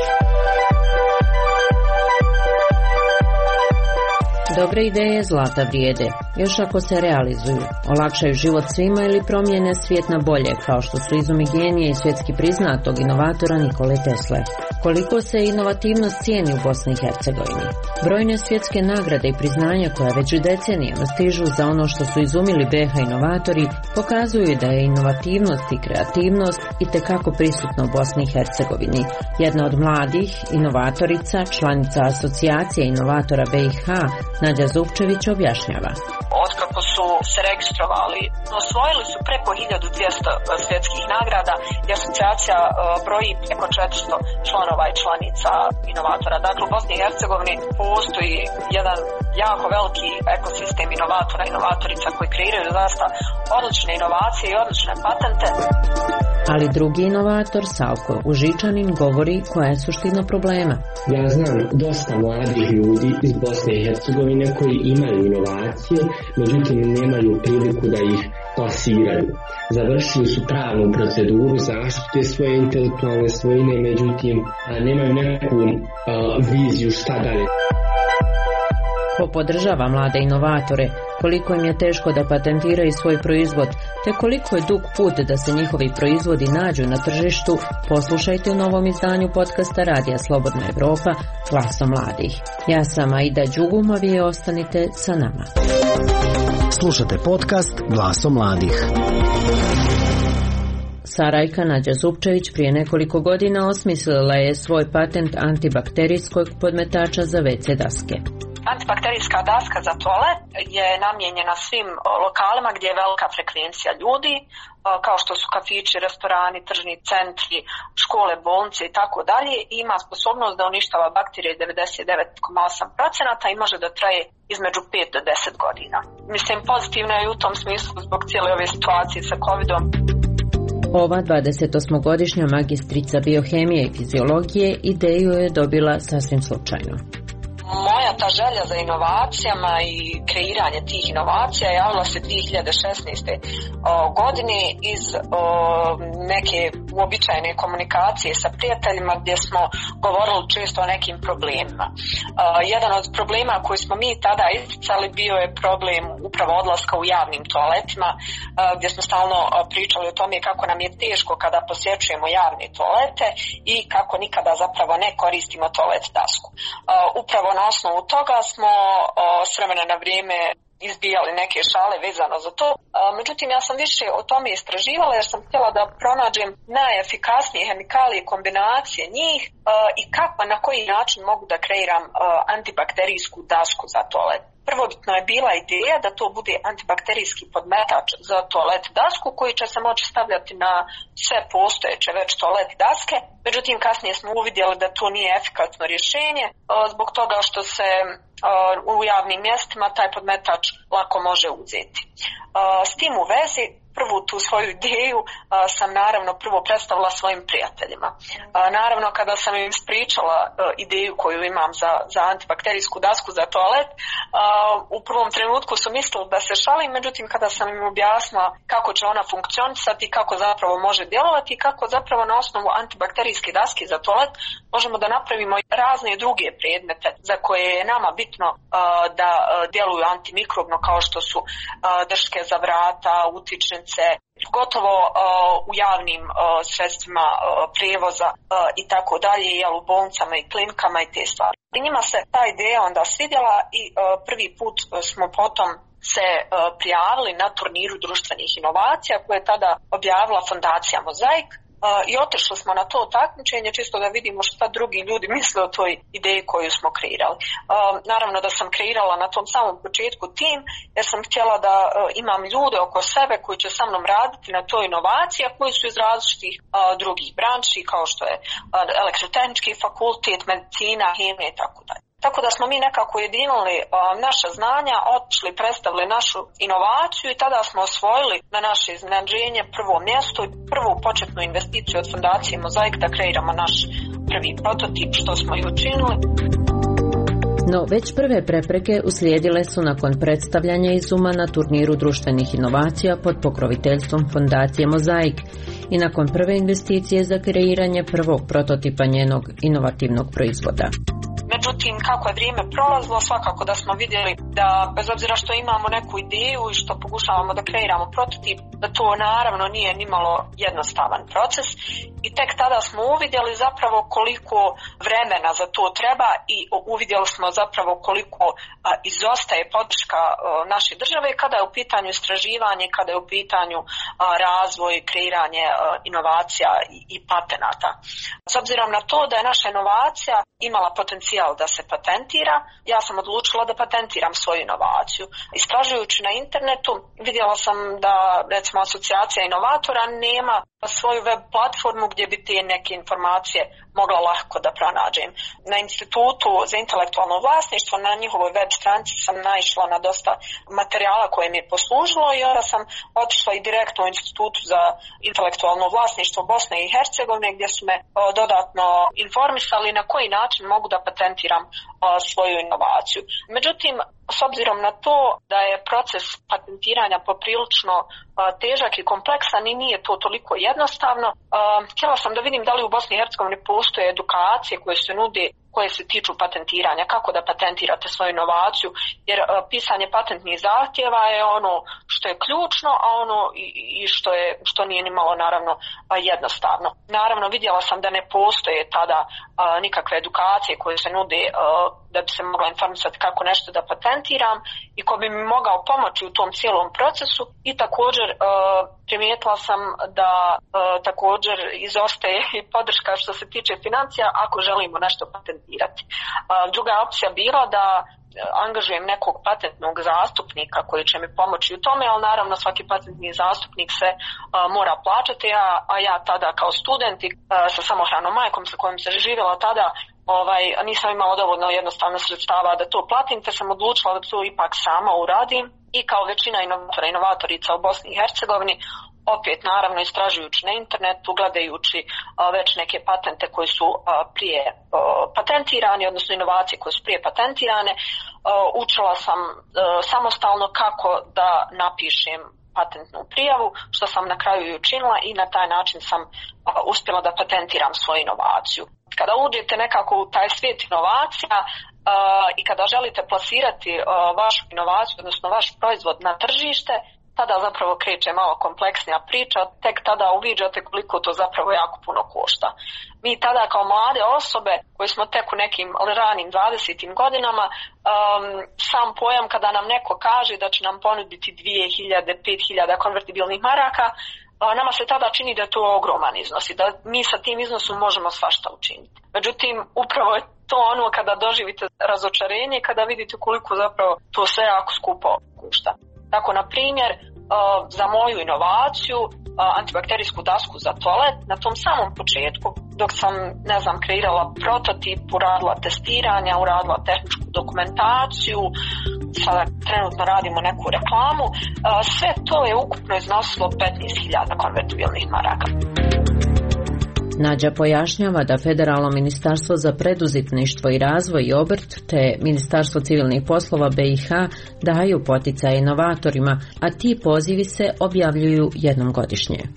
Dobre ideje zlata vrijede, još ako se realizuju, olakšaju život svima ili promijene svijet na bolje, kao što su izumi genije i svjetski priznatog inovatora Nikole Tesle. Koliko se inovativnost cijeni u Bosni i Hercegovini? Brojne svjetske nagrade i priznanja koja već decenijama stižu za ono što su izumili BiH inovatori pokazuju da je inovativnost i kreativnost itekako prisutna u Bosni i Hercegovini. Jedna od mladih inovatorica, članica asocijacije inovatora BiH, Nađa Zupčević, objašnjava. Otkako su se registrovali, osvojili su preko 1200 svjetskih nagrada i asocijacija broji preko 400 članova i članica inovatora. Dakle, u Bosni i Hercegovini postoji jedan jako veliki ekosistem inovatora i inovatorica koji kreiraju zaista odlične inovacije i odlične patente. Ali drugi inovator, Savko Užičanin, govori koja je suština problema. Ja znam dosta mladih ljudi iz Bosne i Hercegovine koji imaju inovacije, međutim nemaju priliku da ih plasiraju. Završili su pravnu proceduru zaštite svoje intelektualne svojine, međutim nemaju neku viziju šta dalje. Ko podržava mlade inovatore, koliko im je teško da patentiraju svoj proizvod, te koliko je dug put da se njihovi proizvodi nađu na tržištu, poslušajte u novom izdanju podcasta Radija Slobodna Evropa, glasom mladih. Ja sam Aida Đugumov i ostanite sa nama. Slušate podcast Glasom mladih. Sarajka Nađa Zupčević prije nekoliko godina osmislila je svoj patent antibakterijskog podmetača za WC daske. Antibakterijska daska za toalet je namijenjena svim lokalima gdje je velika frekvencija ljudi, kao što su kafići, restorani, tržni centri, škole, bolnice i tako dalje. Ima sposobnost da uništava bakterije 99,8% i može da traje između 5 do 10 godina. Mislim, pozitivno je u tom smislu zbog cijele ove situacije sa COVID-om. Ova 28-godišnja magistrica biohemije i fiziologije ideju je dobila sasvim slučajno. Moja ta želja za inovacijama i kreiranje tih inovacija javila se 2016. godine iz neke uobičajene komunikacije sa prijateljima gdje smo govorili često o nekim problemima. Jedan od problema koji smo mi tada isticali bio je problem upravo odlaska u javnim toaletima, gdje smo stalno pričali o tome kako nam je teško kada posjećujemo javne toalete i kako nikada zapravo ne koristimo toalet dasku. Upravo na osnovu toga smo s vremena na vrijeme izbijali neke šale vezano za to. Međutim, ja sam više o tome istraživala jer sam htjela da pronađem najefikasnije hemikalije, kombinacije njih i kako, na koji način mogu da kreiram antibakterijsku dasku za toalet. Prvobitno je bila ideja da to bude antibakterijski podmetač za toalet dasku koji će se moći stavljati na sve postojeće već toalet daske. Međutim, kasnije smo uvidjeli da to nije efikasno rješenje zbog toga što se u javnim mjestima taj podmetač lako može uzeti. S tim u vezi, prvu tu svoju ideju sam naravno prvo predstavila svojim prijateljima. Naravno, kada sam im ispričala ideju koju imam za antibakterijsku dasku za toalet, u prvom trenutku su mislili da se šalim, međutim kada sam im objasnila kako će ona funkcionisati, kako zapravo može djelovati i kako zapravo na osnovu antibakterijske daske za toalet možemo da napravimo razne druge predmete za koje je nama bitno da djeluju antimikrobno, kao što su drške za vrata, utičnice, stepenice, gotovo u javnim sredstvima prijevoza i tako dalje, u bolnicama i klinikama i te stvari. I njima se ta ideja onda svidjela i prvi put smo potom se prijavili na turniru društvenih inovacija koje je tada objavila Fondacija Mozaik. I otišli smo na to takmičenje čisto da vidimo šta drugi ljudi misle o toj ideji koju smo kreirali. Naravno da sam kreirala na tom samom početku tim jer sam htjela da imam ljude oko sebe koji će sa mnom raditi na toj inovaciji, a koji su iz različitih drugih branši kao što je elektrotehnički fakultet, medicina, hemija i tako dalje. Tako da smo mi nekako ujedinili naša znanja, otišli, predstavili našu inovaciju i tada smo osvojili na naše iznenađenje prvo mjesto i prvu početnu investiciju od Fondacije Mozaik da kreiramo naš prvi prototip, što smo i učinili. No, već prve prepreke uslijedile su nakon predstavljanja izuma na turniru društvenih inovacija pod pokroviteljstvom Fondacije Mozaik i nakon prve investicije za kreiranje prvog prototipa njenog inovativnog proizvoda. Međutim, kako je vrijeme prolazilo, svakako da smo vidjeli da bez obzira što imamo neku ideju i što pokušavamo da kreiramo prototip, da to naravno nije nimalo jednostavan proces i tek tada smo uvidjeli zapravo koliko vremena za to treba i uvidjeli smo zapravo koliko izostaje podrška naše države kada je u pitanju istraživanje, kada je u pitanju razvoj, kreiranje inovacija i patenata. S obzirom na to da je naša inovacija imala potencijal da se patentira, ja sam odlučila da patentiram svoju inovaciju. Istražujući na internetu vidjela sam da recimo Asocijacija inovatora nema svoju web platformu gdje bi te neke informacije mogla lako da pronađem. Na Institutu za intelektualno vlasništvo, na njihovoj web stranici sam naišla na dosta materijala koje mi je poslužilo i onda sam otišla i direktno u Institutu za intelektualno vlasništvo Bosne i Hercegovine gdje su me dodatno informisali na koji način mogu da patentiram svoju inovaciju. Međutim, s obzirom na to da je proces patentiranja poprilično težak i kompleksan i nije to toliko jednostavno, htjela sam da vidim da li u Bosni i Hercegovini postoje edukacije koje se nude, koje se tiču patentiranja, kako da patentirate svoju inovaciju, jer pisanje patentnih zahtjeva je ono što je ključno, a ono i što nije ni malo naravno jednostavno. Naravno vidjela sam da ne postoje tada nikakve edukacije koje se nude da bi se mogla informisati kako nešto da patentiram i ko bi mi mogao pomoći u tom cijelom procesu i također primijetila sam da također izostaje i podrška što se tiče financija ako želimo nešto patentirati. Druga opcija bila da angažujem nekog patentnog zastupnika koji će mi pomoći u tome, ali naravno svaki patentni zastupnik se mora plaćati, a ja tada kao student sa samohranom majkom sa kojom se živjela tada nisam imala dovoljno jednostavno sredstava da to platim, te sam odlučila da to ipak sama uradim i kao većina inovatorica u Bosni i Hercegovini, opet naravno istražujući na internetu, gledajući već neke patente koji su prije patentirani, odnosno inovacije koje su prije patentirane, učila sam samostalno kako da napišem patentnu prijavu, što sam na kraju i učinila i na taj način sam uspjela da patentiram svoju inovaciju. Kada uđete nekako u taj svijet inovacija i kada želite plasirati vašu inovaciju, odnosno vaš proizvod na tržište, tada zapravo kreće malo kompleksnija priča, tek tada uviđate koliko to zapravo jako puno košta. Mi tada kao mlade osobe koji smo tek u nekim ranim 20. godinama, sam pojam kada nam neko kaže da će nam ponuditi 2000, 5000 konvertibilnih maraka, nama se tada čini da je to ogroman iznos i da mi sa tim iznosom možemo svašta učiniti. Međutim, upravo je to ono kada doživite razočarenje, kada vidite koliko zapravo to sve jako skupo košta. Tako, na primjer, za moju inovaciju, antibakterijsku dasku za toalet, na tom samom početku, dok sam, kreirala prototip, uradila testiranja, uradila tehničku dokumentaciju, sada trenutno radimo neku reklamu, sve to je ukupno iznosilo 15.000 konvertibilnih maraka. Nađa pojašnjava da Federalno ministarstvo za preduzetništvo i razvoj i obrt te Ministarstvo civilnih poslova BiH daju poticaje inovatorima, a ti pozivi se objavljuju jednom godišnje.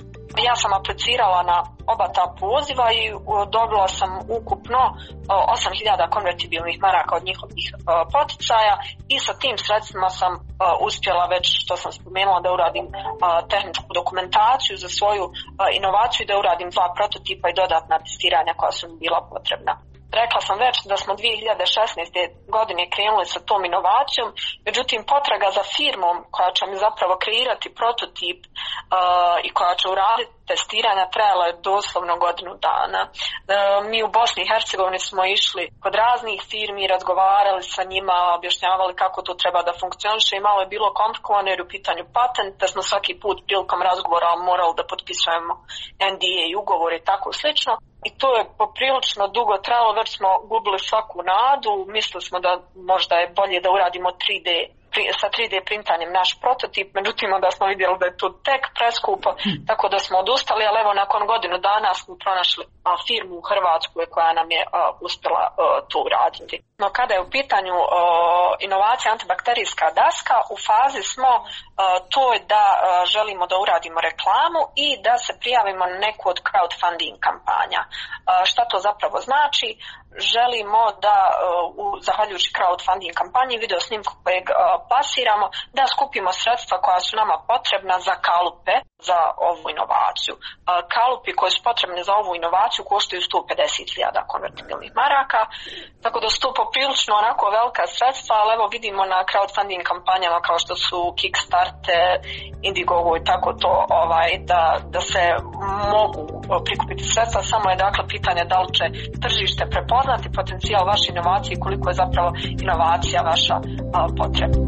Ja sam aplicirala na oba ta poziva i dobila sam ukupno 8.000 konvertibilnih maraka od njihovih poticaja i sa tim sredstvima sam uspjela već, što sam spomenula, da uradim tehničku dokumentaciju za svoju inovaciju i da uradim 2 prototipa i dodatna testiranja koja su mi bila potrebna. Rekla sam već da smo 2016. godine krenuli sa tom inovacijom, međutim potraga za firmom koja će mi zapravo kreirati prototip i koja će uraditi testiranja trajala je doslovno godinu dana. Mi u Bosni i Hercegovini smo išli kod raznih firmi, razgovarali sa njima, objašnjavali kako to treba da funkcioniše i malo je bilo komplikovano jer u pitanju patent, da smo svaki put prilikom razgovora morali da potpisujemo NDA i ugovor i tako slično. I to je poprilično dugo trajalo, već smo gubili svaku nadu, mislili smo da možda je bolje da uradimo sa 3D printanjem naš prototip, međutim onda smo vidjeli da je to tek preskupo, tako da smo odustali, ali evo nakon godinu dana smo pronašli firmu u Hrvatskoj koja nam je uspjela to uraditi. No kada je u pitanju inovacija antibakterijska daska, u fazi smo to je da želimo da uradimo reklamu i da se prijavimo na neku od crowdfunding kampanja. Šta to zapravo znači? Želimo da, zahvaljujući crowdfunding kampanji, video snimku kojeg plasiramo, da skupimo sredstva koja su nama potrebna za kalupe za ovu inovaciju. Kalupi koji su potrebni za ovu inovaciju koštaju 150.000 konvertibilnih maraka, tako da su to poprilično onako velika sredstva, ali evo vidimo na crowdfunding kampanjama kao što su Kickstarter, Indiegogo i tako to, da se mogu prikupiti sredstva, samo je dakle pitanje da li će tržište prepoznati potencijal vaše inovacije i koliko je zapravo inovacija vaša potrebna.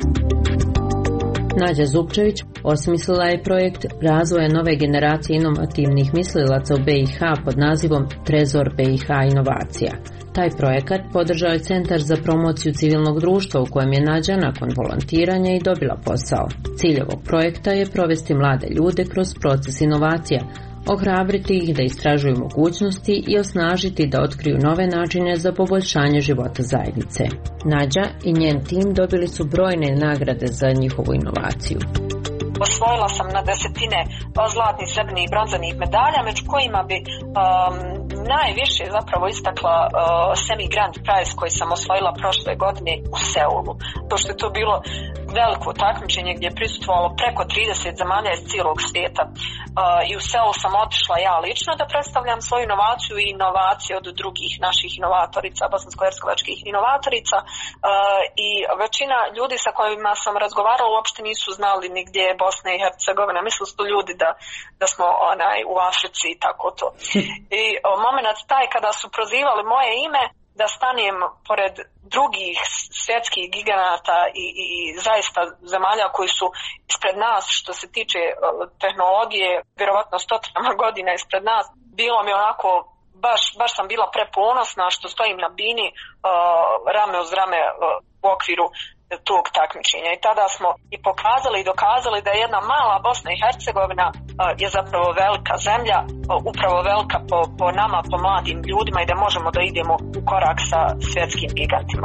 Nađa Zupčević osmislila je projekt razvoja nove generacije inovativnih mislilaca u BiH pod nazivom Trezor BiH inovacija. Taj projekat podržao je Centar za promociju civilnog društva u kojem je Nađa nakon volontiranja i dobila posao. Cilj ovog projekta je provesti mlade ljude kroz proces inovacija, ohrabriti ih da istražuju mogućnosti i osnažiti da otkriju nove načine za poboljšanje života zajednice. Nađa i njen tim dobili su brojne nagrade za njihovu inovaciju. Osvojila sam na desetine zlatnih, srebrnih i bronzanih medalja, među kojima bi najviše zapravo istakla Semi Grand Prize koji sam osvojila prošle godine u Seulu. To što je to bilo veliko takmičenje gdje je prisustvovalo preko 30 zemalja iz cijelog svijeta. I u Seulu sam otišla ja lično da predstavljam svoju inovaciju i inovacije od drugih naših inovatorica, bosansko-hercegovačkih inovatorica, i većina ljudi sa kojima sam razgovarala uopšte nisu znali ni gdje je Bosna i Hercegovina. Mislili su ljudi da smo u Africi i tako to. I moment taj kada su prozivali moje ime da stanem pored drugih svjetskih giganata i zaista zemalja koji su ispred nas što se tiče tehnologije, vjerovatno stotinama godina ispred nas, bilo mi onako, baš sam bila preponosna što stojim na bini rame uz rame u okviru tog takmičenja. I tada smo i pokazali i dokazali da je jedna mala Bosna i Hercegovina je zapravo velika zemlja, upravo velika po nama, po mladim ljudima i da možemo da idemo u korak sa svjetskim gigantima.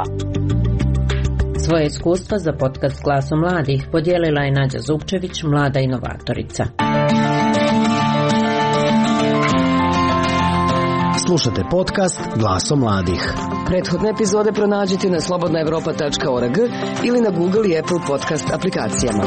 Svoje iskustva za podcast Glasom mladih podijelila je Nađa Zupčević, mlada inovatorica. Slušate podcast Glasom mladih. Prethodne epizode pronađite na slobodnaevropa.org ili na Google i Apple podcast aplikacijama.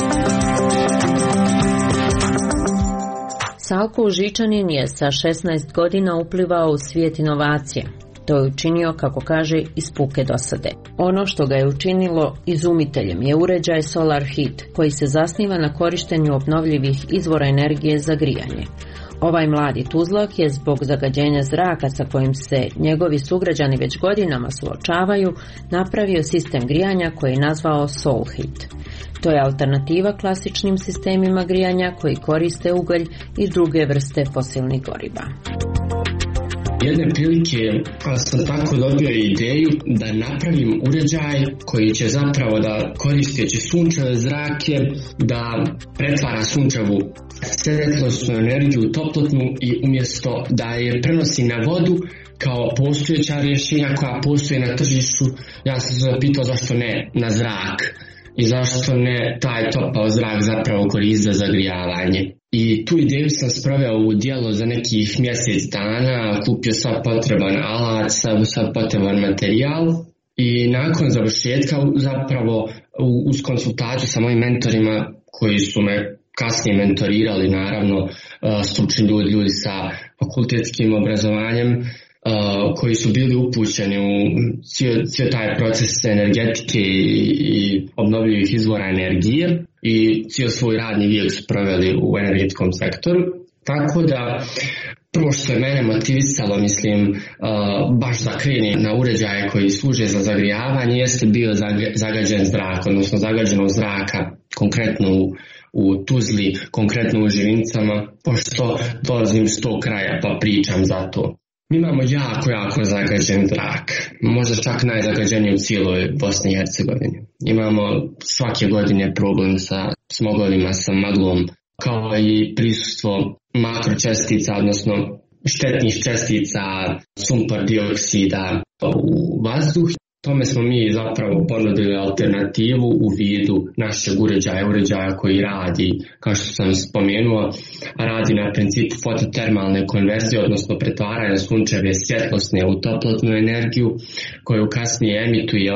Salko Užičanin je sa 16 godina uplivao u svijet inovacija. To je učinio, kako kaže, iz puke dosade. Ono što ga je učinilo izumiteljem je uređaj Solar Heat, koji se zasniva na korištenju obnovljivih izvora energije za grijanje. Ovaj mladi tuzlak je zbog zagađenja zraka sa kojim se njegovi sugrađani već godinama suočavaju, napravio sistem grijanja koji je nazvao Soul Heat. To je alternativa klasičnim sistemima grijanja koji koriste ugalj i druge vrste fosilnih goriva. Jedne prilike sam tako dobio ideju da napravim uređaj koji će zapravo da koristeći sunčeve zrake da pretvara sunčevu svjetlosnu energiju toplotnu i umjesto da je prenosi na vodu kao postojeća rješenja koja postoje na tržištu, ja sam se zapitao zašto ne na zrak. i zašto ne taj topao zrak zapravo koristi za zagrijavanje. I tu ideju sam sproveo u djelo za nekih mjesec dana, kupio sav potreban alat, sav potreban materijal i nakon završetka zapravo uz konsultaciju sa mojim mentorima koji su me kasnije mentorirali, naravno stručni ljudi sa fakultetskim obrazovanjem, koji su bili upućeni u cijel taj proces energetike i obnovljivih izvora energije i cijel svoj radni vijek su proveli u energetskom sektoru. Tako da prvo što je mene motivisalo, baš da krenem na uređaje koji služe za zagrijavanje, jeste bio zagađen zrak, odnosno zagađenog zraka, konkretno u Tuzli, konkretno u Živincama, pošto dolazim s tog kraja pa pričam za to. Mi imamo jako zagađen zrak, možda čak najzagađeniji u cijeloj Bosni i Hercegovini. Imamo svake godine problem sa smogovima, sa maglom, kao i prisustvo makročestica, odnosno štetnih čestica, sumpor dioksida u vazduh. Tome smo mi zapravo ponudili alternativu u vidu našeg uređaja koji radi, kao što sam spomenuo, radi na principu fototermalne konverzije, odnosno pretvaranja sunčeve svjetlosne u toplotnu energiju, koju kasnije emituje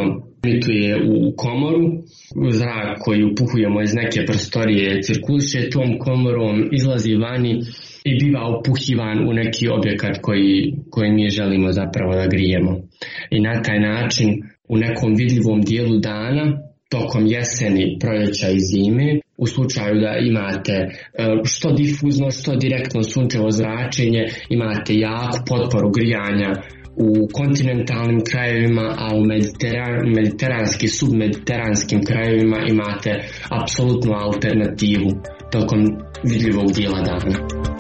u komoru. Zrak koji upuhujemo iz neke prostorije cirkuliše tom komorom, izlazi vani i biva upuhivan u neki objekat koji mi želimo zapravo da grijemo. I na taj način u nekom vidljivom dijelu dana, tokom jeseni, proljeća i zime, u slučaju da imate što difuzno, što direktno sunčevo zračenje, imate jaku potporu grijanja u kontinentalnim krajevima, a u mediteranskim, submediteranskim krajevima imate apsolutnu alternativu tokom vidljivog dijela dana.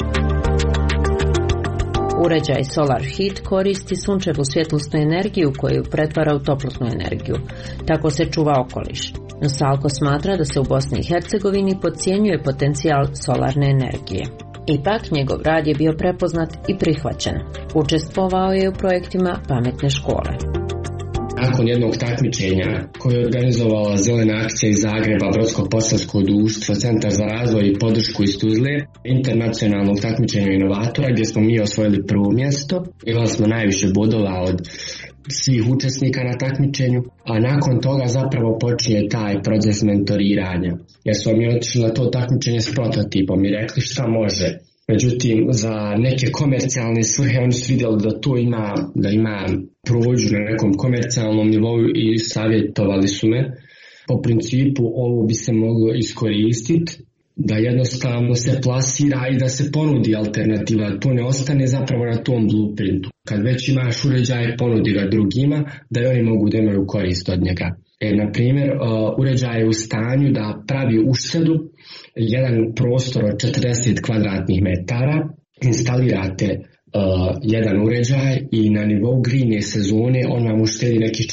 Uređaj Solar Heat koristi sunčevu svjetlosnu energiju koju pretvara u toplotnu energiju. Tako se čuva okoliš. Nosalko smatra da se u Bosni i Hercegovini podcjenjuje potencijal solarne energije. Ipak, njegov rad je bio prepoznat i prihvaćen. Učestvovao je u projektima pametne škole. Nakon jednog takmičenja koje je organizovala Zelena akcija iz Zagreba, Brodsko-posavsko društvo, Centar za razvoj i podršku iz Tuzle, internacionalnog takmičenja inovatora, gdje smo mi osvojili prvo mjesto, imali smo najviše bodova od svih učesnika na takmičenju, a nakon toga zapravo počinje taj proces mentoriranja. Jer smo mi otišli na to takmičenje s prototipom i rekli šta može. Međutim, za neke komercijalne svrhe oni su vidjeli da ima prođu na nekom komercijalnom nivou i savjetovali su me. Po principu ovo bi se moglo iskoristiti, da jednostavno se plasira i da se ponudi alternativa. To ne ostane zapravo na tom blueprintu. Kad već imaš uređaj, ponudi ga drugima da i oni mogu da imaju korist od njega. Na primjer, uređaj je u stanju da pravi uštedu, jedan prostor od 40 kvadratnih metara, instalirate jedan uređaj i na nivou grijne sezone on vam uštedi nekih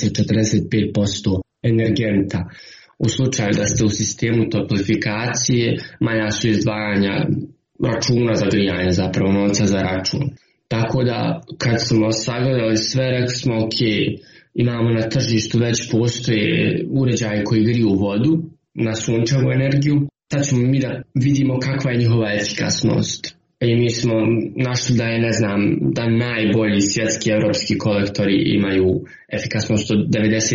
40-45% energenta. U slučaju da ste u sistemu toplifikacije, manja su izdvajanja računa za grijanje, zapravo novca za račun. Tako da kad smo sagledali sve, rekli smo ok, imamo na tržištu već postoje uređaje koji griju vodu na sunčevu energiju, sad ćemo mi da vidimo kakva je njihova efikasnost. I mi smo našli da najbolji svjetski evropski kolektori imaju efikasnost od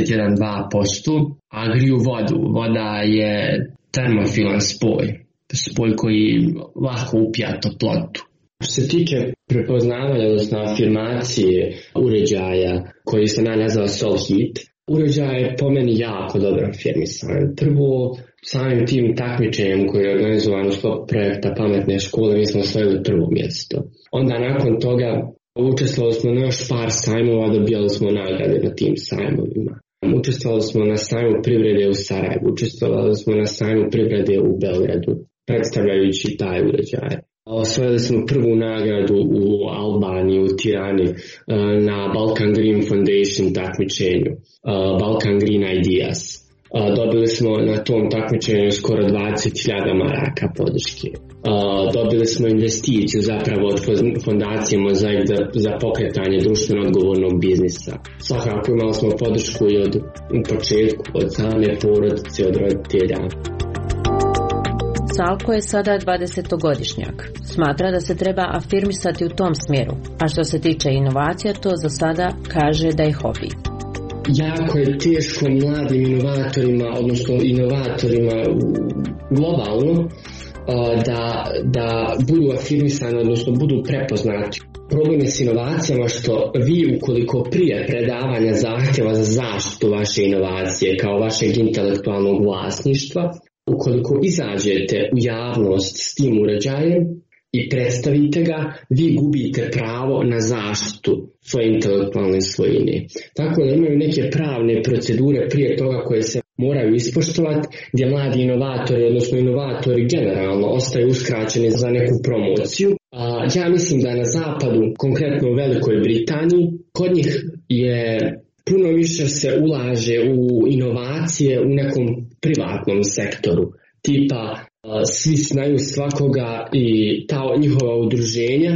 91-2%, a griju vodu. Voda je termofilan spoj koji lako upija toplotu. Što se tiče prepoznavanja, odnosno afirmacije uređaja koji se nazvao Sol Heat, uređaj je po meni jako dobro afirmisan. Prvo, samim tim takmičenjem koji je organizovan u sklopu projekta pametne škole, mi smo osvojili prvo mjesto. Onda nakon toga učestvovali smo na još par sajmova, dobijali smo nagrade na tim sajmovima. Učestvovali smo na sajmu privrede u Sarajevu, učestvovali smo na sajmu privrede u Beogradu, predstavljajući taj uređaj. Osvojili smo prvu nagradu u Albaniji, u Tirani, na Balkan Green Foundation takmičenju, Balkan Green Ideas. Dobili smo na tom takmičenju skoro 20.000 maraka podrške. Dobili smo investiciju zapravo od fondacije Mozaik za pokretanje društveno odgovornog biznisa. Svakako imali smo podršku i od početku, od same porodice, od roditelja. Salko je sada 20-godišnjak. Smatra da se treba afirmisati u tom smjeru, a što se tiče inovacija, to za sada kaže da je hobi. Jako je teško mladim inovatorima, odnosno inovatorima globalno, da budu afirmisani, odnosno budu prepoznati. Problem je s inovacijama što vi ukoliko prije predavanja zahtjeva za zaštitu vaše inovacije kao vašeg intelektualnog vlasništva, ukoliko izađete u javnost s tim uređajem i predstavite ga, vi gubite pravo na zaštitu svoje intelektualne svojine. Tako da imaju neke pravne procedure prije toga koje se moraju ispoštovati, gdje mladi inovatori, odnosno inovatori generalno, ostaju uskraćeni za neku promociju. Ja mislim da na zapadu, konkretno u Velikoj Britaniji, kod njih je puno više se ulaže u inovacije u nekom privatnom sektoru. Tipa, svi znaju svakoga i ta njihova udruženja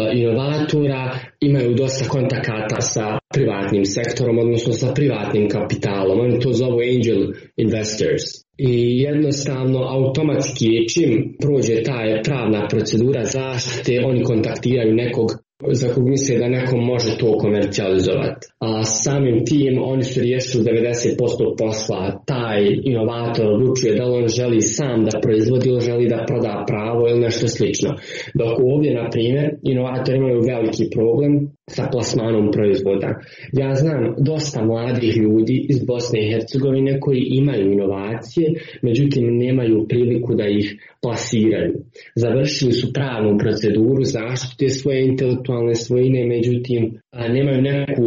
inovatora imaju dosta kontakata sa privatnim sektorom, odnosno sa privatnim kapitalom. Oni to zovu angel investors. I jednostavno, automatski, čim prođe ta pravna procedura zaštite, oni kontaktiraju nekog za kog misle da nekom može to komercijalizovati. A samim tim oni su riješili 90% posla. Taj inovator odlučuje da li on želi sam da proizvodi ili želi da proda pravo ili nešto slično. Dok ovdje, na primjer, inovatori imaju veliki problem sa plasmanom proizvoda. Ja znam dosta mladih ljudi iz Bosne i Hercegovine koji imaju inovacije, međutim nemaju priliku da ih plasiraju. Završili su pravnu proceduru zaštite svoje intelektualne svojine, međutim nemaju neku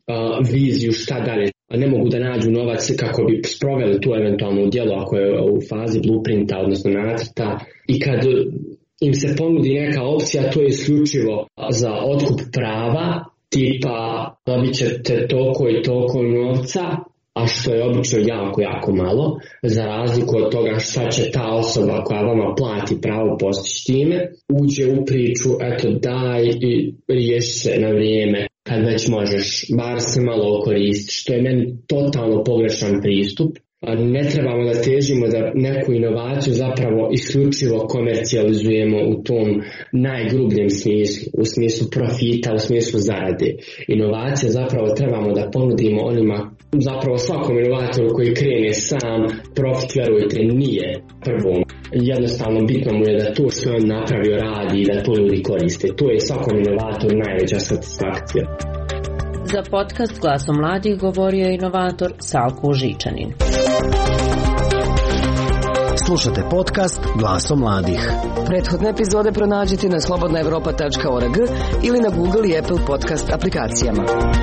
viziju šta dalje. Ne mogu da nađu novac kako bi sproveli tu eventualno djelo ako je u fazi blueprinta, odnosno nacrta. I kad im se ponudi neka opcija, to je isključivo za otkup prava, tipa dobit ćete toliko i toliko novca, a što je obično jako, jako malo, za razliku od toga šta će ta osoba koja vama plati pravo postići time, uđe u priču, eto daj i riješi se na vrijeme, kad već možeš, bar se malo koristi, što je meni totalno pogrešan pristup. Ne trebamo da težimo da neku inovaciju zapravo isključivo komercijalizujemo u tom najgrubljem smislu, u smislu profita, u smislu zarade. Inovacije zapravo trebamo da ponudimo onima, zapravo svakom inovatoru koji krene sam, profit, vjerujte, nije prvom. Jednostavno bitno mu je da to što on napravio radi i da to ljudi koriste. To je svakom inovatoru najveća satisfakcija. Za podcast Glasom mladih govorio je inovator Salko Žičanin. Slušate podcast Glasom mladih. Prethodne epizode pronađite na slobodnaevropa.org ili na Google i Apple podcast aplikacijama.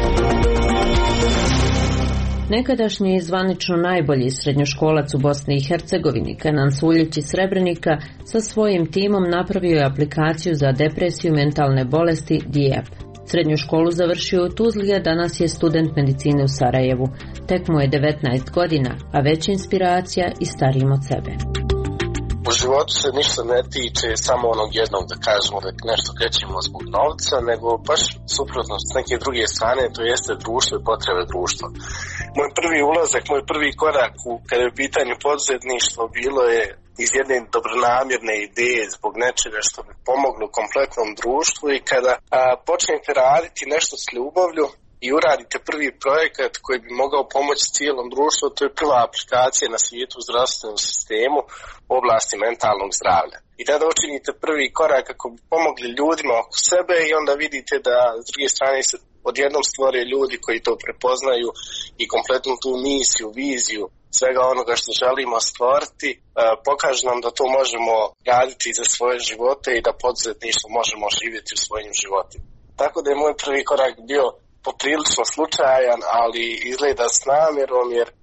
Nekadašnji zvanično najbolji srednjoškolac u Bosni i Hercegovini, Kenan Suljić iz Srebrenika, sa svojim timom napravio je aplikaciju za depresiju i mentalne bolesti DIEP. Srednju školu završio u Tuzli, a danas je student medicine u Sarajevu. Tek mu je 19 godina, a već inspiracija i starijim od sebe. U životu se ništa ne tiče samo onog jednog, da kažemo da nešto krećemo zbog novca, nego baš suprotno s neke druge strane, to jeste društvo i potrebe društva. Moj prvi ulazak, moj prvi korak kada je u pitanju poduzetništvo bilo je iz jedne dobronamjerne ideje zbog nečega što bi pomoglo kompletnom društvu i kada počnete raditi nešto s ljubavlju i uradite prvi projekat koji bi mogao pomoći cijelom društvu, to je prva aplikacija na svijetu u zdravstvenom sistemu u oblasti mentalnog zdravlja. I tada učinite prvi korak kako bi pomogli ljudima oko sebe i onda vidite da s druge strane se odjednom stvore ljudi koji to prepoznaju i kompletnu tu misiju, viziju svega onoga što želimo stvoriti, pokaže nam da to možemo raditi za svoje živote i da poduzetništvo možemo živjeti u svojim životima. Tako da je moj prvi korak bio poprilično slučajan, ali izgleda s namjerom, jer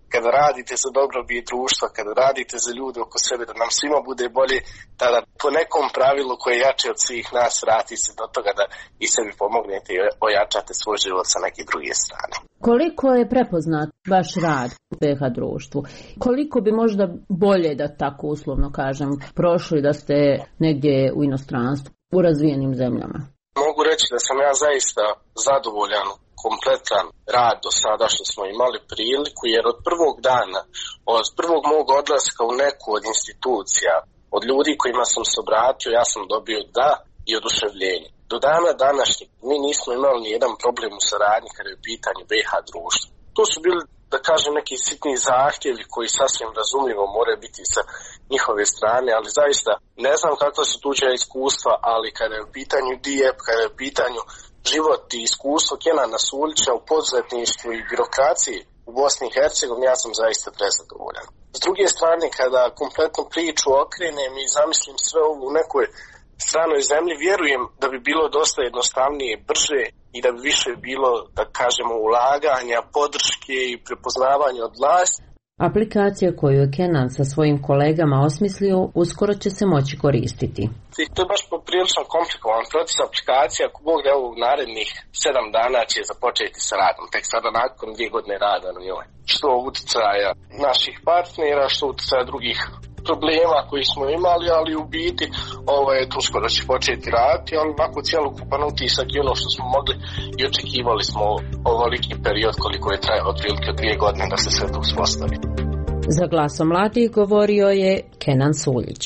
kada radite za dobrobit društva, kada radite za ljude oko sebe, da nam svima bude bolje, tada po nekom pravilu koje je jače od svih nas vrati se do toga da i sebi pomognete i ojačate svoj život sa neke druge strane. Koliko je prepoznat vaš rad u BiH društvu? Koliko bi možda bolje, da tako uslovno kažem, prošli da ste negdje u inostranstvu, u razvijenim zemljama? Mogu reći da sam ja zaista zadovoljan kompletan rad do sada što smo imali priliku, jer od prvog dana, od prvog mog odlaska u neku od institucija, od ljudi kojima sam se obratio, ja sam dobio da i oduševljenje. Do dana današnjeg mi nismo imali ni jedan problem u saradnji kada je u pitanju BiH društva. To su bili, da kažem, neki sitni zahtjevi koji sasvim razumljivo moraju biti sa njihove strane, ali zaista ne znam kakva su tuđa iskustva, ali kada je u pitanju DIEP, kada je u pitanju život i iskustvo Kenana Suljića u poduzetništvu i birokraciji u Bosni i Hercegovini, ja sam zaista prezadovoljan. S druge strane, kada kompletnu priču okrenem i zamislim sve ovo u nekoj stranoj zemlji, vjerujem da bi bilo dosta jednostavnije, brže i da bi više bilo, da kažemo, ulaganja, podrške i prepoznavanja od vlasti. Aplikacija koju je Kenan sa svojim kolegama osmislio uskoro će se moći koristiti. To je baš poprilično komplikovan proces aplikacija. Ako Bog da ovog narednih 7 dana će započeti sa radom, tek sada nakon 2 godine rada na njoj. Što uticaja naših partnera, što uticaja drugih problema koji smo imali, ali u biti uskoro će početi raditi, ali onako cjelokupan utisak i ono što smo mogli i očekivali smo ovoliki period koliko je trajao otprilike 2 godine da se sve to uspostavi. Za Glasom mladih govorio je Kenan Suljić.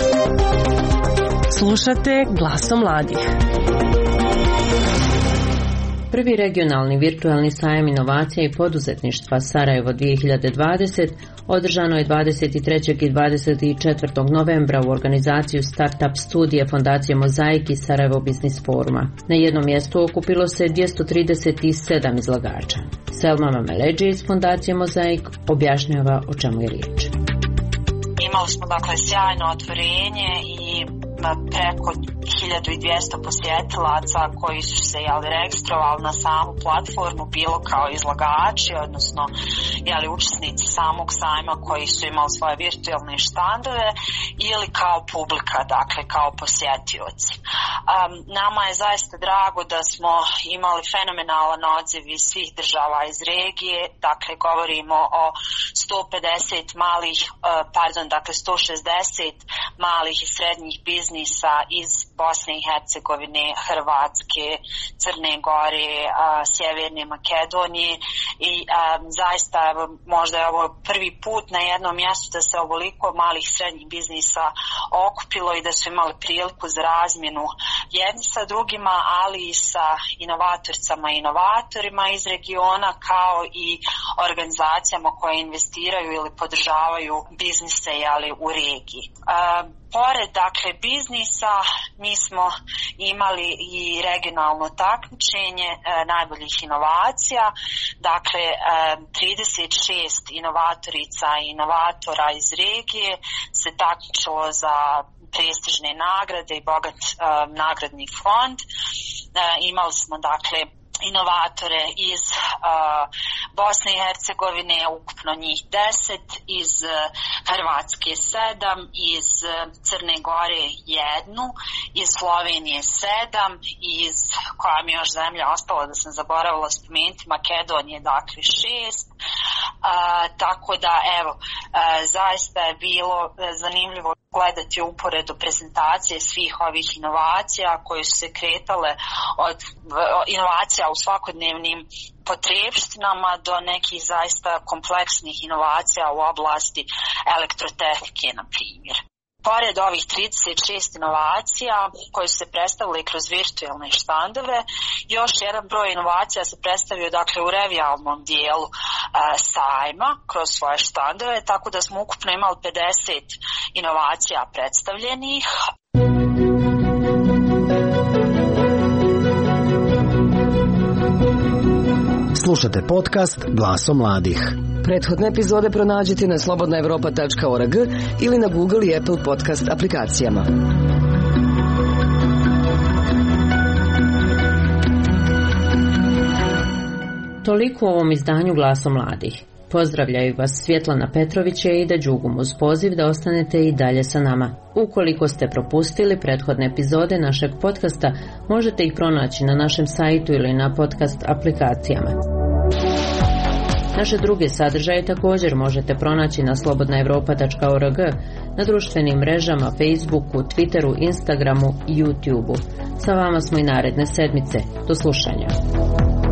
Slušate Glasom mladih. Prvi regionalni virtualni sajam inovacija i poduzetništva Sarajevo 2020 održano je 23. i 24. novembra u organizaciju Startup studije Fondacije Mozaik i Sarajevo Business Foruma. Na jednom mjestu okupilo se 237 izlagača. Selma Mameleđi iz Fondacije Mozaik objašnjava o čemu je riječ. Imali smo sjajno otvorenje i preko 1200 posjetilaca koji su se registrovali na samu platformu, bilo kao izlagači, odnosno učesnici samog sajma koji su imali svoje virtualne štandove ili kao publika, kao posjetioci. Nama je zaista drago da smo imali fenomenalan odziv iz svih država iz regije, govorimo o 160 malih i srednjih biznisa iz Bosne i Hercegovine, Hrvatske, Crne Gore, Sjeverne Makedonije i zaista možda je ovo prvi put na jednom mjestu da se ovoliko malih i srednjih biznisa okupilo i da su imali priliku za razmjenu jedni sa drugima, ali i sa inovatoricama i inovatorima iz regiona, kao i organizacijama koje investiraju ili podržavaju biznise u regiji. Pored biznisa mi smo imali i regionalno takmičenje najboljih inovacija, 36 inovatorica i inovatora iz regije se takmičilo za prestižne nagrade i bogat nagradni fond. Imali smo inovatore iz Bosne i Hercegovine, ukupno njih 10, iz Hrvatske 7, iz Crne Gore 1, iz Slovenije 7, iz koja mi još zemlja ostala da sam zaboravila spomenuti, Makedonije 6. Tako da zaista je bilo zanimljivo gledati uporedu prezentacije svih ovih inovacija koje su se kretale od inovacija u svakodnevnim potrebštinama do nekih zaista kompleksnih inovacija u oblasti elektrotehnike, na primjer. Pored ovih 36 inovacija koje su se predstavile kroz virtualne štandove, još jedan broj inovacija se predstavio u revijalnom dijelu sajma kroz svoje štandove, tako da smo ukupno imali 50 inovacija predstavljenih. Slušate podcast Glasom mladih. Prethodne epizode pronađite na slobodnaevropa.org ili na Google i Apple podcast aplikacijama. Toliko u ovom izdanju Glasom mladih. Pozdravljaju vas Svjetlana Petrović i Ida Đugum uz poziv da ostanete i dalje sa nama. Ukoliko ste propustili prethodne epizode našeg podcasta, možete ih pronaći na našem sajtu ili na podcast aplikacijama. Naše druge sadržaje također možete pronaći na slobodnaevropa.org, na društvenim mrežama, Facebooku, Twitteru, Instagramu i YouTubeu. Sa vama smo i naredne sedmice. Do slušanja.